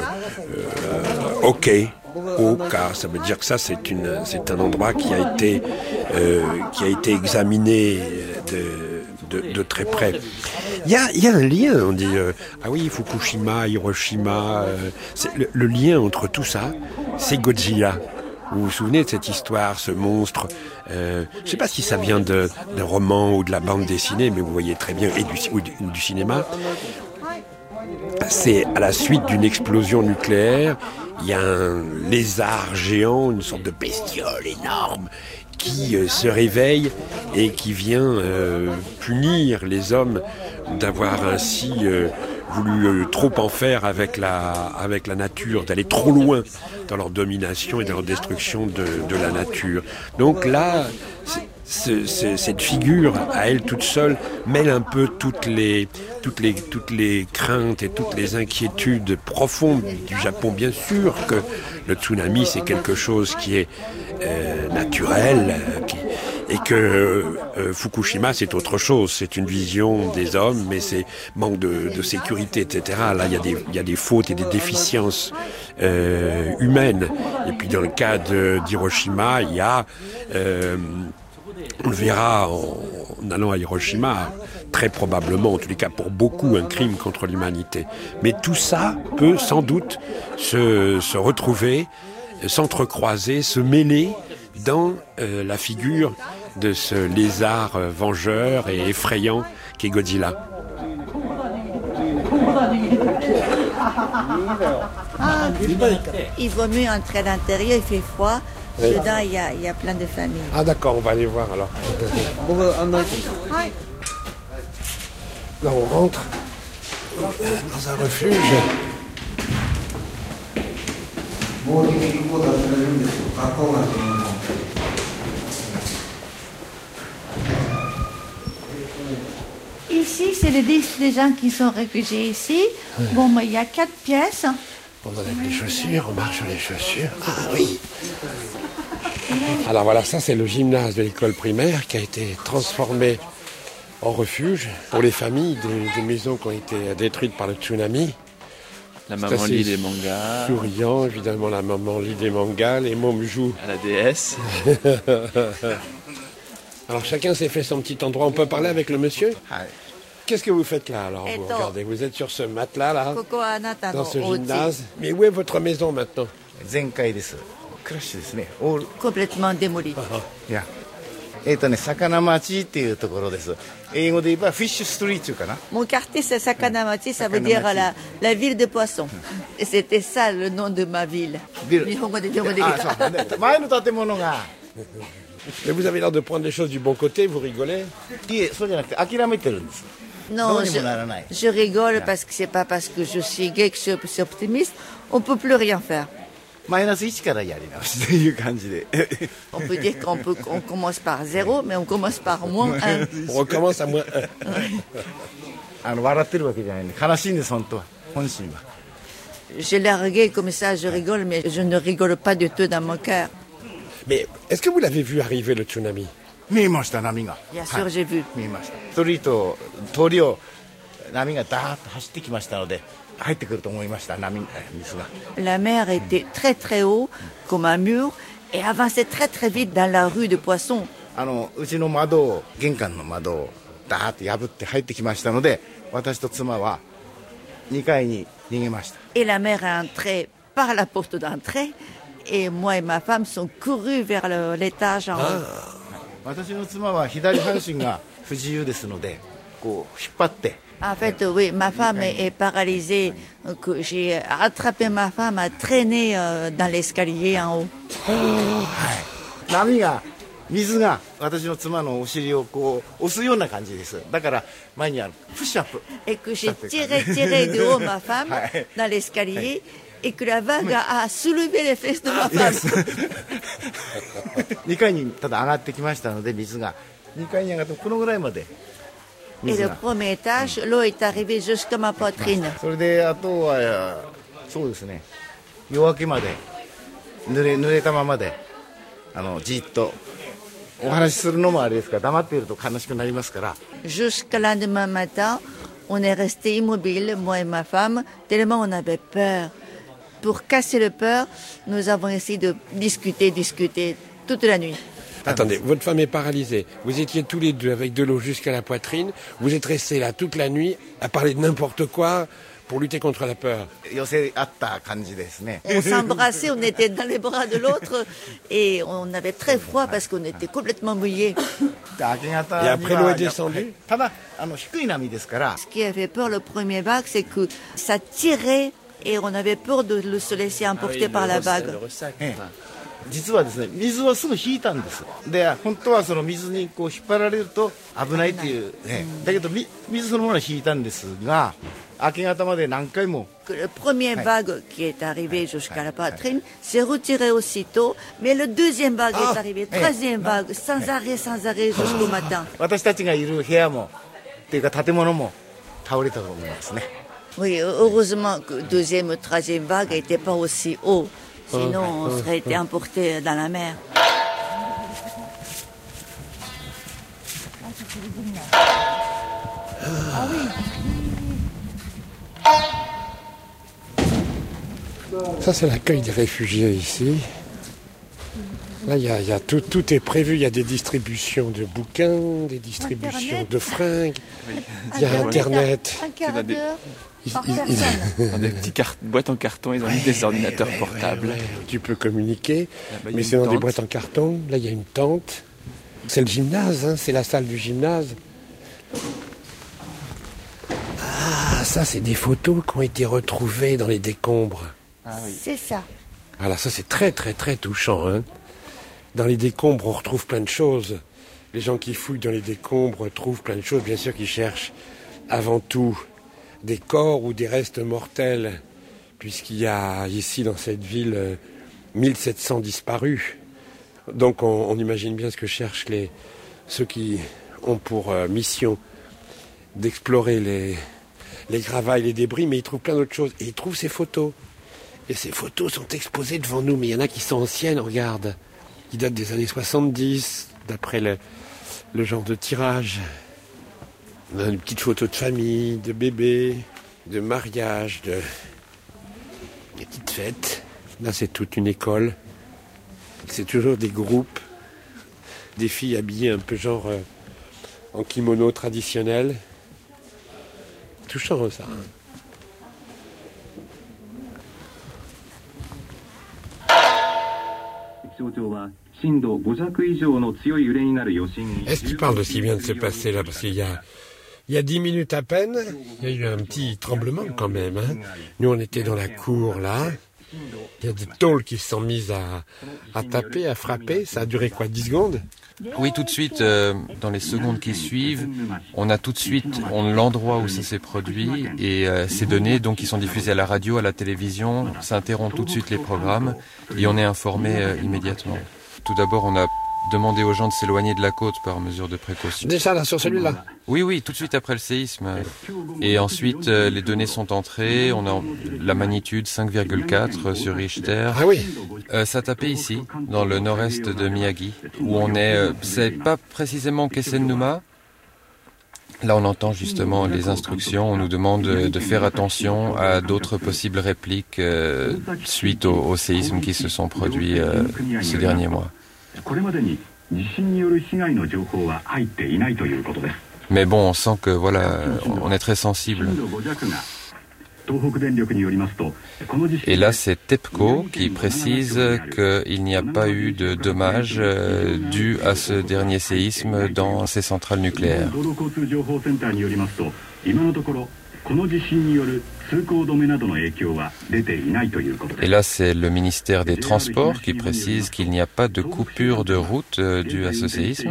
OK, ça veut dire que ça c'est un endroit qui a été examiné de très près. Il y a un lien, on dit ah oui, Fukushima, Hiroshima, le lien entre tout ça, c'est Godzilla. Vous vous souvenez de cette histoire, ce monstre, je ne sais pas si ça vient d'un roman ou de la bande dessinée, mais vous voyez très bien, et du cinéma. C'est à la suite d'une explosion nucléaire, il y a un lézard géant, une sorte de bestiole énorme, qui se réveille et qui vient punir les hommes d'avoir ainsi voulu trop en faire avec la nature, d'aller trop loin dans leur domination et dans leur destruction de la nature. Donc là, cette figure, à elle toute seule, mêle un peu toutes les craintes et toutes les inquiétudes profondes du Japon. Bien sûr que le tsunami, c'est quelque chose qui est naturel, et que Fukushima, c'est autre chose. C'est une vision des hommes, mais c'est manque de sécurité, etc. Là, il y a des fautes et des déficiences humaines. Et puis dans le cas d'Hiroshima, il y a... on le verra en allant à Hiroshima, très probablement, en tous les cas pour beaucoup, un crime contre l'humanité. Mais tout ça peut sans doute se retrouver, s'entrecroiser, se mêler dans la figure de ce lézard vengeur et effrayant qu'est Godzilla. Il vaut mieux entrer à l'intérieur, il fait froid. Oui. Dedans, il y a plein de familles. Ah d'accord, on va aller voir alors. Là, on rentre dans un refuge. Ici, c'est les liste des gens qui sont réfugiés ici. Oui. Bon, il y a 4 pièces. On enlève les chaussures, on marche sur les chaussures. Ah oui. Alors voilà, ça c'est le gymnase de l'école primaire qui a été transformé en refuge pour les familles des maisons qui ont été détruites par le tsunami. La maman lit des mangas. Souriant, évidemment, la maman lit des mangas, les mômes jouent à la DS. Alors chacun s'est fait son petit endroit. On peut parler avec le monsieur ? Qu'est-ce que vous faites là alors vous, regardez, vous êtes sur ce matelas là, dans ce gymnase. Mais où est votre maison maintenant ? Complètement démolie. Mon quartier, c'est Sakanamachi, ça veut dire la ville de poissons. Et c'était ça le nom de ma ville. Mais vous avez l'air de prendre les choses du bon côté, vous rigolez ? Non, je rigole parce que c'est pas parce que je suis gay que je suis optimiste. On peut plus rien faire. On peut dire qu'on commence par 0, mais on commence par moins 1. On recommence à moins 1. Je l'ai regardé comme ça, je rigole, mais je ne rigole pas du tout dans mon cœur. Mais est-ce que vous l'avez vu arriver le tsunami ? Bien sûr, j'ai vu. La mer était très très haut, comme un mur, et avançait très très vite dans la rue de Poissons. Et la mer est entrée par la porte d'entrée, et moi et ma femme sont courus vers l'étage en haut. En fait, oui, ma femme est paralysée. J'ai attrapé ma femme à traîner dans l'escalier en haut. 波が水が私の妻のお尻をこう押すような感じです。だから前にプッシュアップ。 Et que j'ai tiré de haut ma femme dans l'escalier et que la vague a soulevé les fesses de ma femme. 2階にただ上がってきましたので水が2階に上がってこのぐらいまで。 Et le premier étage, l'eau est arrivée jusqu'à ma poitrine. それであとはそうですね。夜明けまで濡れたままでじっとお話しするのもあれですから黙っていると悲しくなりますから。 Jusqu'à lendemain matin, on est resté immobile, moi et ma femme, tellement on avait peur. Pour casser le peur, nous avons essayé de discuter toute la nuit. Attendez, votre femme est paralysée. Vous étiez tous les deux avec de l'eau jusqu'à la poitrine. Vous êtes restés là toute la nuit à parler de n'importe quoi pour lutter contre la peur. On s'embrassait, on était dans les bras de l'autre et on avait très froid parce qu'on était complètement mouillés. Et après l'eau est descendue. Ce qui avait peur le premier vague, c'est que ça tirait et on avait peur de se laisser emporter par la vague. 実はですね、水はすぐ引いたんです。で、本当はその水にこう引っ張られると危ないっていうね。だけど水そのものは引いたんですが、明け方まで何回も。 Le premier vague qui est arrivé jusqu'à la poitrine s'est retiré aussitôt, mais le deuxième vague est arrivé, troisième vague, sans arrêt jusqu'au matin. 私たちがいる部屋もっていうか建物も倒れたと思いますね。 Oui, heureusement que deuxième, troisième vague n'était pas aussi haut. Sinon, on serait été emporté dans la mer. Ah oui. Ça, c'est l'accueil des réfugiés ici. Là, il y a tout est prévu. Il y a des distributions de bouquins, des distributions de fringues. Il y a Internet. Dans des petites boîtes en carton, ils ont mis des ordinateurs portables. Tu peux communiquer, mais c'est dans des boîtes en carton. Là, il y a une tente. C'est le gymnase, hein, c'est la salle du gymnase. Ah, ça, c'est des photos qui ont été retrouvées dans les décombres. Ah, oui. C'est ça. Voilà, ça, c'est très, très, très touchant. Hein. Dans les décombres, on retrouve plein de choses. Les gens qui fouillent dans les décombres trouvent plein de choses. Bien sûr qu'ils cherchent avant tout des corps ou des restes mortels, puisqu'il y a ici dans cette ville 1700 disparus. Donc on imagine bien ce que cherchent ceux qui ont pour mission d'explorer les gravats et les débris, mais ils trouvent plein d'autres choses. Et ils trouvent ces photos. Et ces photos sont exposées devant nous, mais il y en a qui sont anciennes, regarde, qui datent des années 70, d'après le genre de tirage. On a une petite photo de famille, de bébé, de mariage, des petites fêtes. Là, c'est toute une école. C'est toujours des groupes, des filles habillées un peu genre en kimono traditionnel. Touchant, ça. Est-ce que tu parles de ce qui vient de se passer là? Parce qu'il y a 10 minutes à peine, il y a eu un petit tremblement quand même. Hein. Nous, on était dans la cour là. Il y a des tôles qui se sont mises à taper, à frapper. Ça a duré quoi, 10 secondes? Oui, tout de suite, dans les secondes qui suivent, on a tout de suite l'endroit où ça s'est produit et ces données donc qui sont diffusées à la radio, à la télévision, ça interrompt tout de suite les programmes et on est informé immédiatement. Tout d'abord, on a demandé aux gens de s'éloigner de la côte par mesure de précaution. Déjà là, sur celui-là? Oui, tout de suite après le séisme. Et ensuite, les données sont entrées. On a la magnitude 5,4 sur Richter. Ah oui. Ça tapait ici, dans le nord-est de Miyagi, où on est. C'est pas précisément Kessen-Numa. Là, on entend justement les instructions. On nous demande de faire attention à d'autres possibles répliques suite aux séismes qui se sont produits ces derniers mois. Mais bon, on sent que voilà, on est très sensible. Et là, c'est TEPCO qui précise qu'il n'y a pas eu de dommages dus à ce dernier séisme dans ces centrales nucléaires. Et là, c'est le ministère des Transports qui précise qu'il n'y a pas de coupure de route due à ce séisme.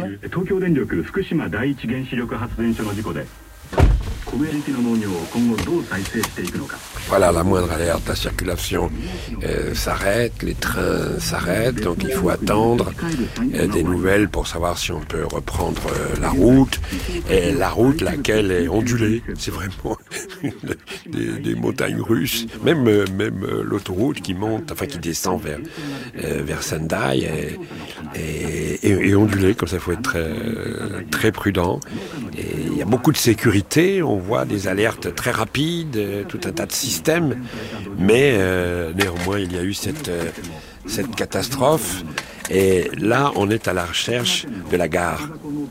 Voilà, la moindre alerte, la circulation s'arrête, les trains s'arrêtent, donc il faut attendre des nouvelles pour savoir si on peut reprendre la route. Et la route, laquelle est ondulée, c'est vraiment des montagnes russes. Même l'autoroute qui monte, enfin qui descend vers Sendai est ondulée, comme ça il faut être très prudent. Et il y a beaucoup de sécurité, on voit des alertes très rapides, tout un tas de systèmes, mais néanmoins il y a eu cette catastrophe et là on est à la recherche de la gare.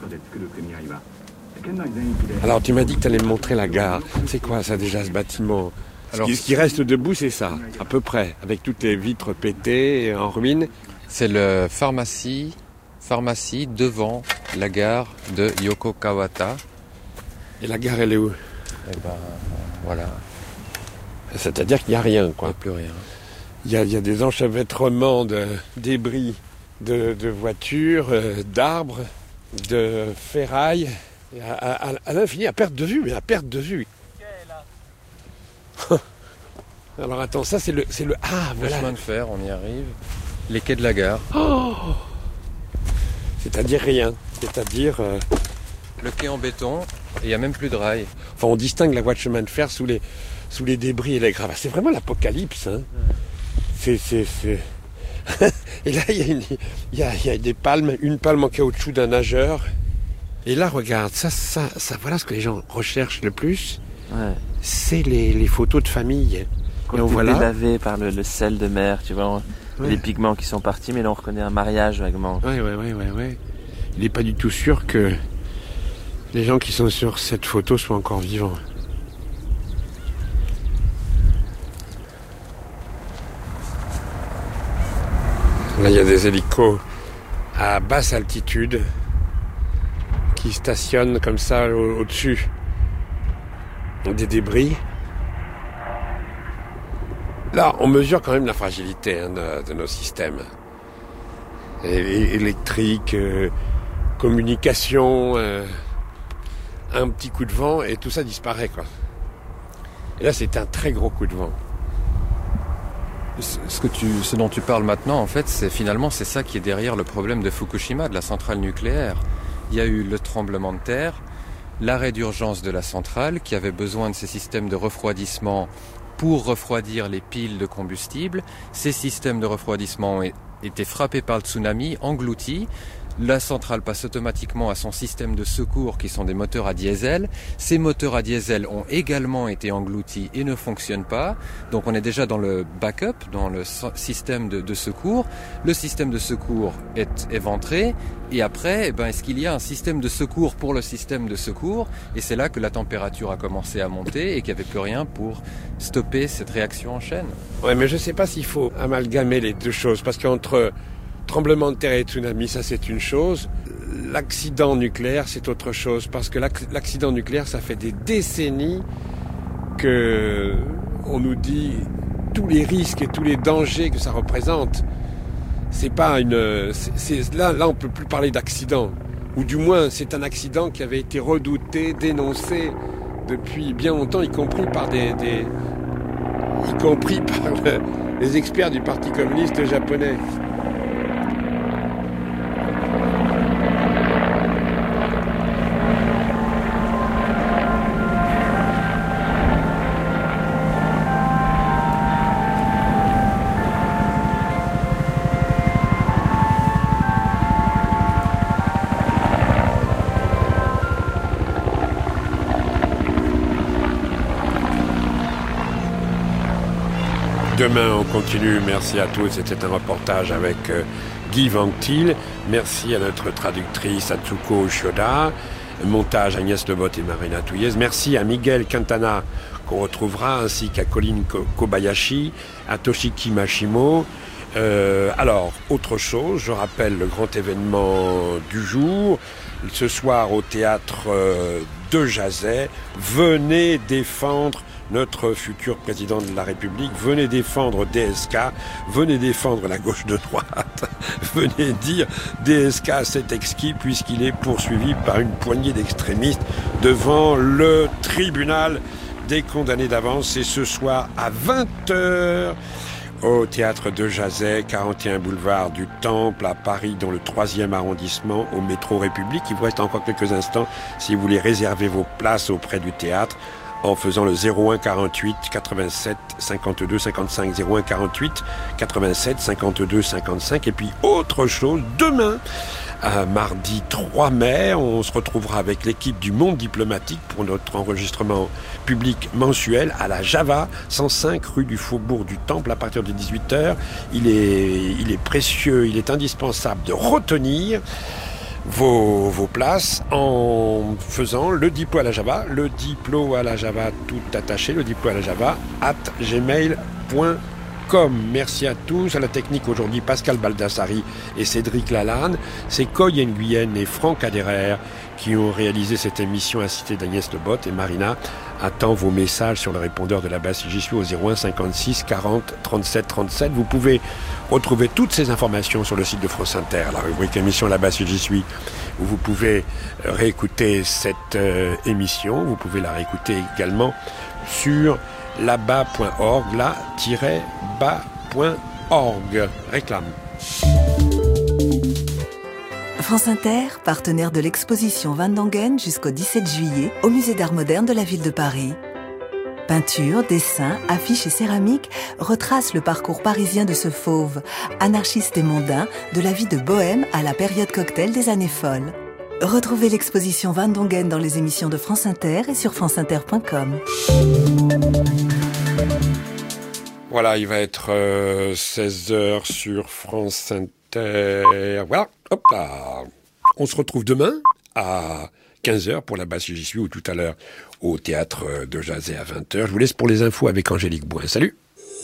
Alors tu m'as dit que tu allais me montrer la gare, c'est quoi ça déjà ce bâtiment? Alors, ce qui reste debout c'est ça, à peu près, avec toutes les vitres pétées, en ruine. C'est le pharmacie devant la gare de Yokokawata. Et la gare elle est où? Eh ben voilà. C'est-à-dire qu'il n'y a rien, quoi. Il n'y a plus rien. Il y a des enchevêtrements de débris de voitures, d'arbres, de ferrailles, à l'infini, à perte de vue, mais à perte de vue. Alors attends, ça c'est le voilà. Chemin de fer, on y arrive. Les quais de la gare. Oh, c'est-à-dire rien. C'est-à-dire... Le quai en béton, et il n'y a même plus de rails. Enfin, on distingue la voie de chemin de fer sous les débris et les gravats. C'est vraiment l'apocalypse. Hein. C'est... Et là, il y a des palmes, une palme en caoutchouc d'un nageur. Et là, regarde, ça, voilà ce que les gens recherchent le plus. Ouais. C'est les photos de famille. Quand on est délavé par le sel de mer, tu vois, les pigments qui sont partis, mais là on reconnaît un mariage vaguement. Ouais. Il n'est pas du tout sûr que les gens qui sont sur cette photo soient encore vivants. Là, il y a des hélicos à basse altitude qui stationnent comme ça au-dessus des débris. Là, on mesure quand même la fragilité de nos systèmes. Électrique, communication, un petit coup de vent et tout ça disparaît, quoi. Et là, c'est un très gros coup de vent. Ce dont tu parles maintenant, en fait, c'est ça qui est derrière le problème de Fukushima, de la centrale nucléaire. Il y a eu le tremblement de terre, l'arrêt d'urgence de la centrale qui avait besoin de ces systèmes de refroidissement pour refroidir les piles de combustible. Ces systèmes de refroidissement ont été frappés par le tsunami, engloutis. La centrale passe automatiquement à son système de secours qui sont des moteurs à diesel. Ces moteurs à diesel ont également été engloutis et ne fonctionnent pas. Donc on est déjà dans le backup, dans le système de secours. Le système de secours est éventré. Et après, est-ce qu'il y a un système de secours pour le système de secours? Et c'est là que la température a commencé à monter et qu'il n'y avait plus rien pour stopper cette réaction en chaîne. Ouais, mais je ne sais pas s'il faut amalgamer les deux choses. Parce qu'entre tremblement de terre et tsunami, ça c'est une chose. L'accident nucléaire, c'est autre chose. Parce que l'accident nucléaire, ça fait des décennies que on nous dit tous les risques et tous les dangers que ça représente. C'est pas là on peut plus parler d'accident. Ou du moins, c'est un accident qui avait été redouté, dénoncé depuis bien longtemps, y compris par les experts du Parti communiste japonais. Demain, on continue. Merci à tous. C'était un reportage avec Guy Van Til. Merci à notre traductrice Atsuko Shioda. Montage Agnès Lebot et Marina Touillez. Merci à Miguel Quintana, qu'on retrouvera, ainsi qu'à Colin Kobayashi, à Toshiki Mashimo. Alors, autre chose, je rappelle le grand événement du jour. Ce soir au théâtre de Jazet, venez défendre notre futur président de la République, venez défendre DSK, venez défendre la gauche de droite, venez dire DSK c'est exquis puisqu'il est poursuivi par une poignée d'extrémistes devant le tribunal des condamnés d'avance. C'est ce soir à 20h au théâtre de Jazet, 41 boulevard du Temple à Paris, dans le 3e arrondissement, au métro République. Il vous reste encore quelques instants si vous voulez réserver vos places auprès du théâtre, en faisant le 01 48 87 52 55, 01 48 87 52 55. Et puis autre chose, demain, mardi 3 mai, on se retrouvera avec l'équipe du Monde diplomatique pour notre enregistrement public mensuel à la Java, 105 rue du Faubourg du Temple, à partir de 18h. Il est précieux, il est indispensable de retenir vos places en faisant le diplo à la Java tout attaché, le diplo à la Java @gmail.com. Merci à tous. À la technique aujourd'hui, Pascal Baldassari et Cédric Lalanne. C'est Coy Nguyen et Franck Aderer qui ont réalisé cette émission assistée d'Agnès Lebot, et Marina attend vos messages sur le répondeur de la base si j'y suis au 01 56 40 37 37. Vous pouvez retrouver toutes ces informations sur le site de France Inter, la rubrique émission La base si j'y suis, où vous pouvez réécouter cette émission. Vous pouvez la réécouter également sur laba.org, la-ba.org. Réclame. France Inter, partenaire de l'exposition Van Dongen jusqu'au 17 juillet au Musée d'Art Moderne de la ville de Paris. Peinture, dessins, affiches et céramiques retracent le parcours parisien de ce fauve, anarchiste et mondain, de la vie de bohème à la période cocktail des années folles. Retrouvez l'exposition Van Dongen dans les émissions de France Inter et sur franceinter.com. Voilà, il va être 16h sur France Inter. Voilà, hop là. On se retrouve demain à 15h pour la base si j'y suis, ou tout à l'heure au théâtre de Jazet à 20h. Je vous laisse pour les infos avec Angélique Bouin. Salut.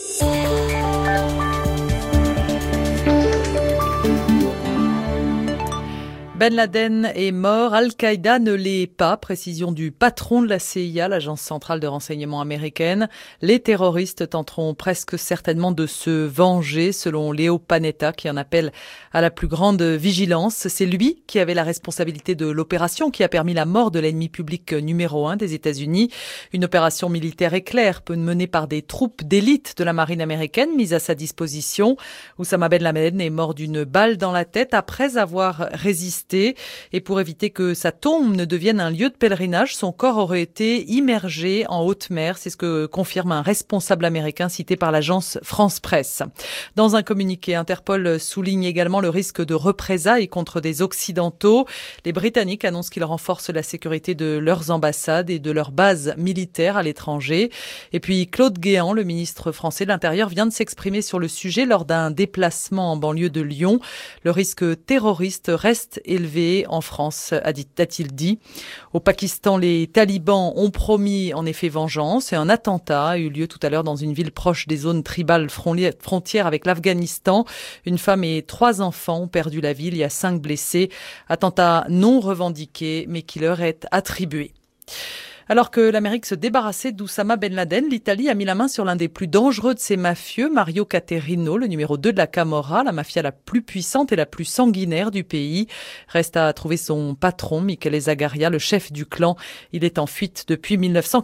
Ben Laden est mort, Al-Qaïda ne l'est pas, précision du patron de la CIA, l'agence centrale de renseignement américaine. Les terroristes tenteront presque certainement de se venger, selon Leo Panetta, qui en appelle à la plus grande vigilance. C'est lui qui avait la responsabilité de l'opération qui a permis la mort de l'ennemi public numéro 1 des États-Unis. Une opération militaire éclair, menée par des troupes d'élite de la marine américaine mises à sa disposition. Oussama Ben Laden est mort d'une balle dans la tête après avoir résisté. Et pour éviter que sa tombe ne devienne un lieu de pèlerinage, son corps aurait été immergé en haute mer. C'est ce que confirme un responsable américain cité par l'agence France Presse. Dans un communiqué, Interpol souligne également le risque de représailles contre des Occidentaux. Les Britanniques annoncent qu'ils renforcent la sécurité de leurs ambassades et de leurs bases militaires à l'étranger. Et puis Claude Guéant, le ministre français de l'Intérieur, vient de s'exprimer sur le sujet lors d'un déplacement en banlieue de Lyon. Le risque terroriste reste élevé en France, a-t-il dit. Au Pakistan, les talibans ont promis en effet vengeance et un attentat a eu lieu tout à l'heure dans une ville proche des zones tribales frontières avec l'Afghanistan. Une femme et 3 enfants ont perdu la vie. Il y a 5 blessés. Attentat non revendiqué mais qui leur est attribué. Alors que l'Amérique se débarrassait d'Oussama Ben Laden, l'Italie a mis la main sur l'un des plus dangereux de ses mafieux, Mario Caterino, le numéro 2 de la Camorra, la mafia la plus puissante et la plus sanguinaire du pays. Reste à trouver son patron, Michele Zagaria, le chef du clan. Il est en fuite depuis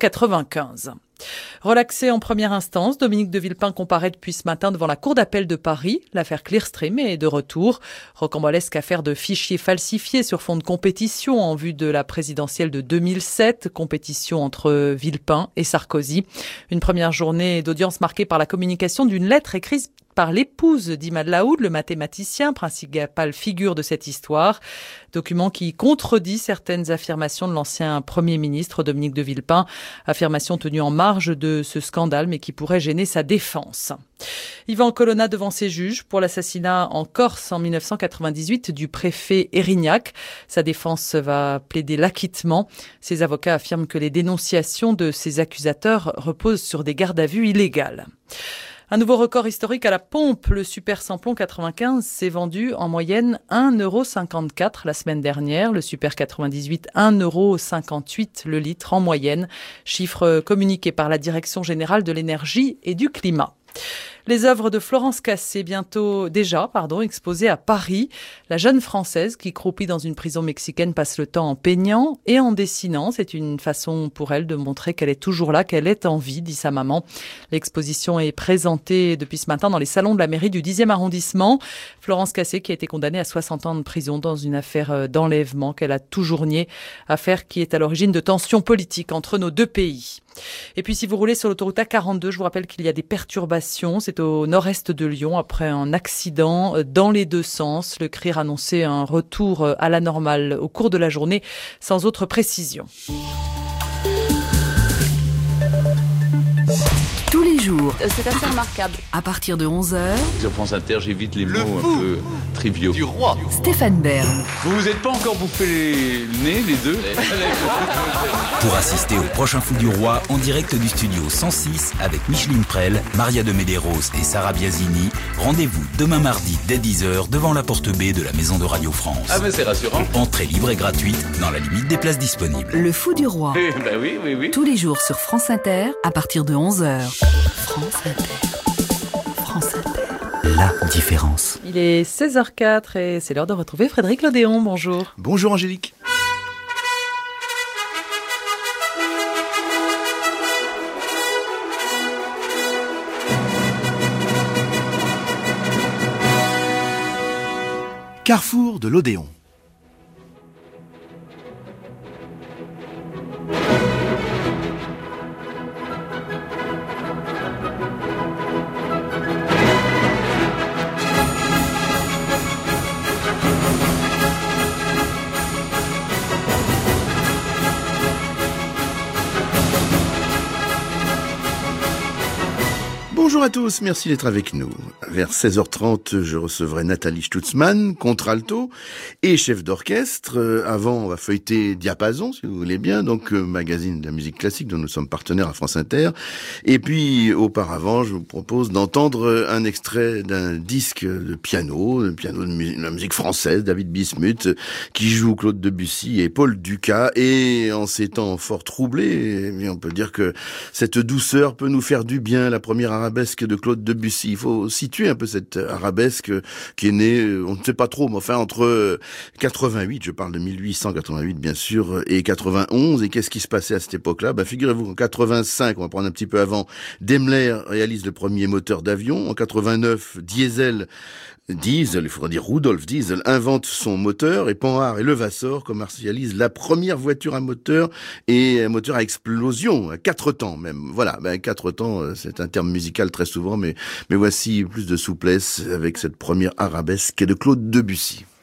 1995. Relaxé en première instance, Dominique de Villepin comparaît depuis ce matin devant la Cour d'appel de Paris. L'affaire Clearstream est de retour. Rocambolesque affaire de fichiers falsifiés sur fond de compétition en vue de la présidentielle de 2007, compétition entre Villepin et Sarkozy. Une première journée d'audience marquée par la communication d'une lettre écrite par l'épouse d'Imad Laoud, le mathématicien, principale figure de cette histoire. Document qui contredit certaines affirmations de l'ancien Premier ministre Dominique de Villepin, affirmations tenues en marge de ce scandale mais qui pourrait gêner sa défense. Yvan Colonna devant ses juges pour l'assassinat en Corse en 1998 du préfet Erignac. Sa défense va plaider l'acquittement. Ses avocats affirment que les dénonciations de ses accusateurs reposent sur des gardes à vue illégales. Un nouveau record historique à la pompe. Le super samplon 95 s'est vendu en moyenne 1,54 € la semaine dernière. Le super 98, 1,58 € le litre en moyenne. Chiffre communiqué par la Direction générale de l'énergie et du climat. Les œuvres de Florence Cassé, déjà exposées à Paris. La jeune Française qui croupit dans une prison mexicaine passe le temps en peignant et en dessinant. C'est une façon pour elle de montrer qu'elle est toujours là, qu'elle est en vie, dit sa maman. L'exposition est présentée depuis ce matin dans les salons de la mairie du 10e arrondissement. Florence Cassé qui a été condamnée à 60 ans de prison dans une affaire d'enlèvement qu'elle a toujours niée. Affaire qui est à l'origine de tensions politiques entre nos deux pays. Et puis si vous roulez sur l'autoroute A42, je vous rappelle qu'il y a des perturbations. C'est au nord-est de Lyon après un accident dans les deux sens. Le CRIR annonçait un retour à la normale au cours de la journée sans autre précision. Tous les jours, c'est assez remarquable. À partir de 11h, Sur France Inter, j'évite les mots un peu triviaux. Du roi. Stéphane Bern. Vous vous êtes pas encore bouffé le nez, les deux? Pour assister au prochain Fou du Roi en direct du studio 106 avec Micheline Prel, Maria de Medeiros et Sarah Biasini, rendez-vous demain mardi dès 10h devant la porte B de la Maison de Radio France. Ah ben c'est rassurant. Entrée libre et gratuite dans la limite des places disponibles. Le Fou du Roi. Ben oui. Tous les jours sur France Inter à partir de 11h. France Inter. France Inter. La différence. Il est 16h04 et c'est l'heure de retrouver Frédéric Lodéon. Bonjour. Bonjour Angélique. Carrefour de l'Odéon. Bonjour à tous, merci d'être avec nous. Vers 16h30, je recevrai Nathalie Stutzmann, contralto et chef d'orchestre. Avant, on va feuilleter Diapason, si vous voulez bien, donc magazine de la musique classique dont nous sommes partenaires à France Inter. Et puis, auparavant, je vous propose d'entendre un extrait d'un disque de piano de la musique française, David Bismuth, qui joue Claude Debussy et Paul Dukas. Et en ces temps fort troublés, on peut dire que cette douceur peut nous faire du bien. La première arabesque de Claude Debussy. Il faut situer un peu cette arabesque qui est née, on ne sait pas trop, mais enfin entre 88, je parle de 1888 bien sûr, et 91. Et qu'est-ce qui se passait à cette époque-là? Figurez-vous qu'en 85, on va prendre un petit peu avant, Daimler réalise le premier moteur d'avion. En 89, Diesel, il faudra dire Rudolf Diesel, invente son moteur et Panhard et Levasseur commercialisent la première voiture à moteur et un moteur à explosion, à 4 temps même. Voilà, 4 temps, c'est un terme musical très souvent, mais voici plus de souplesse avec cette première arabesque de Claude Debussy.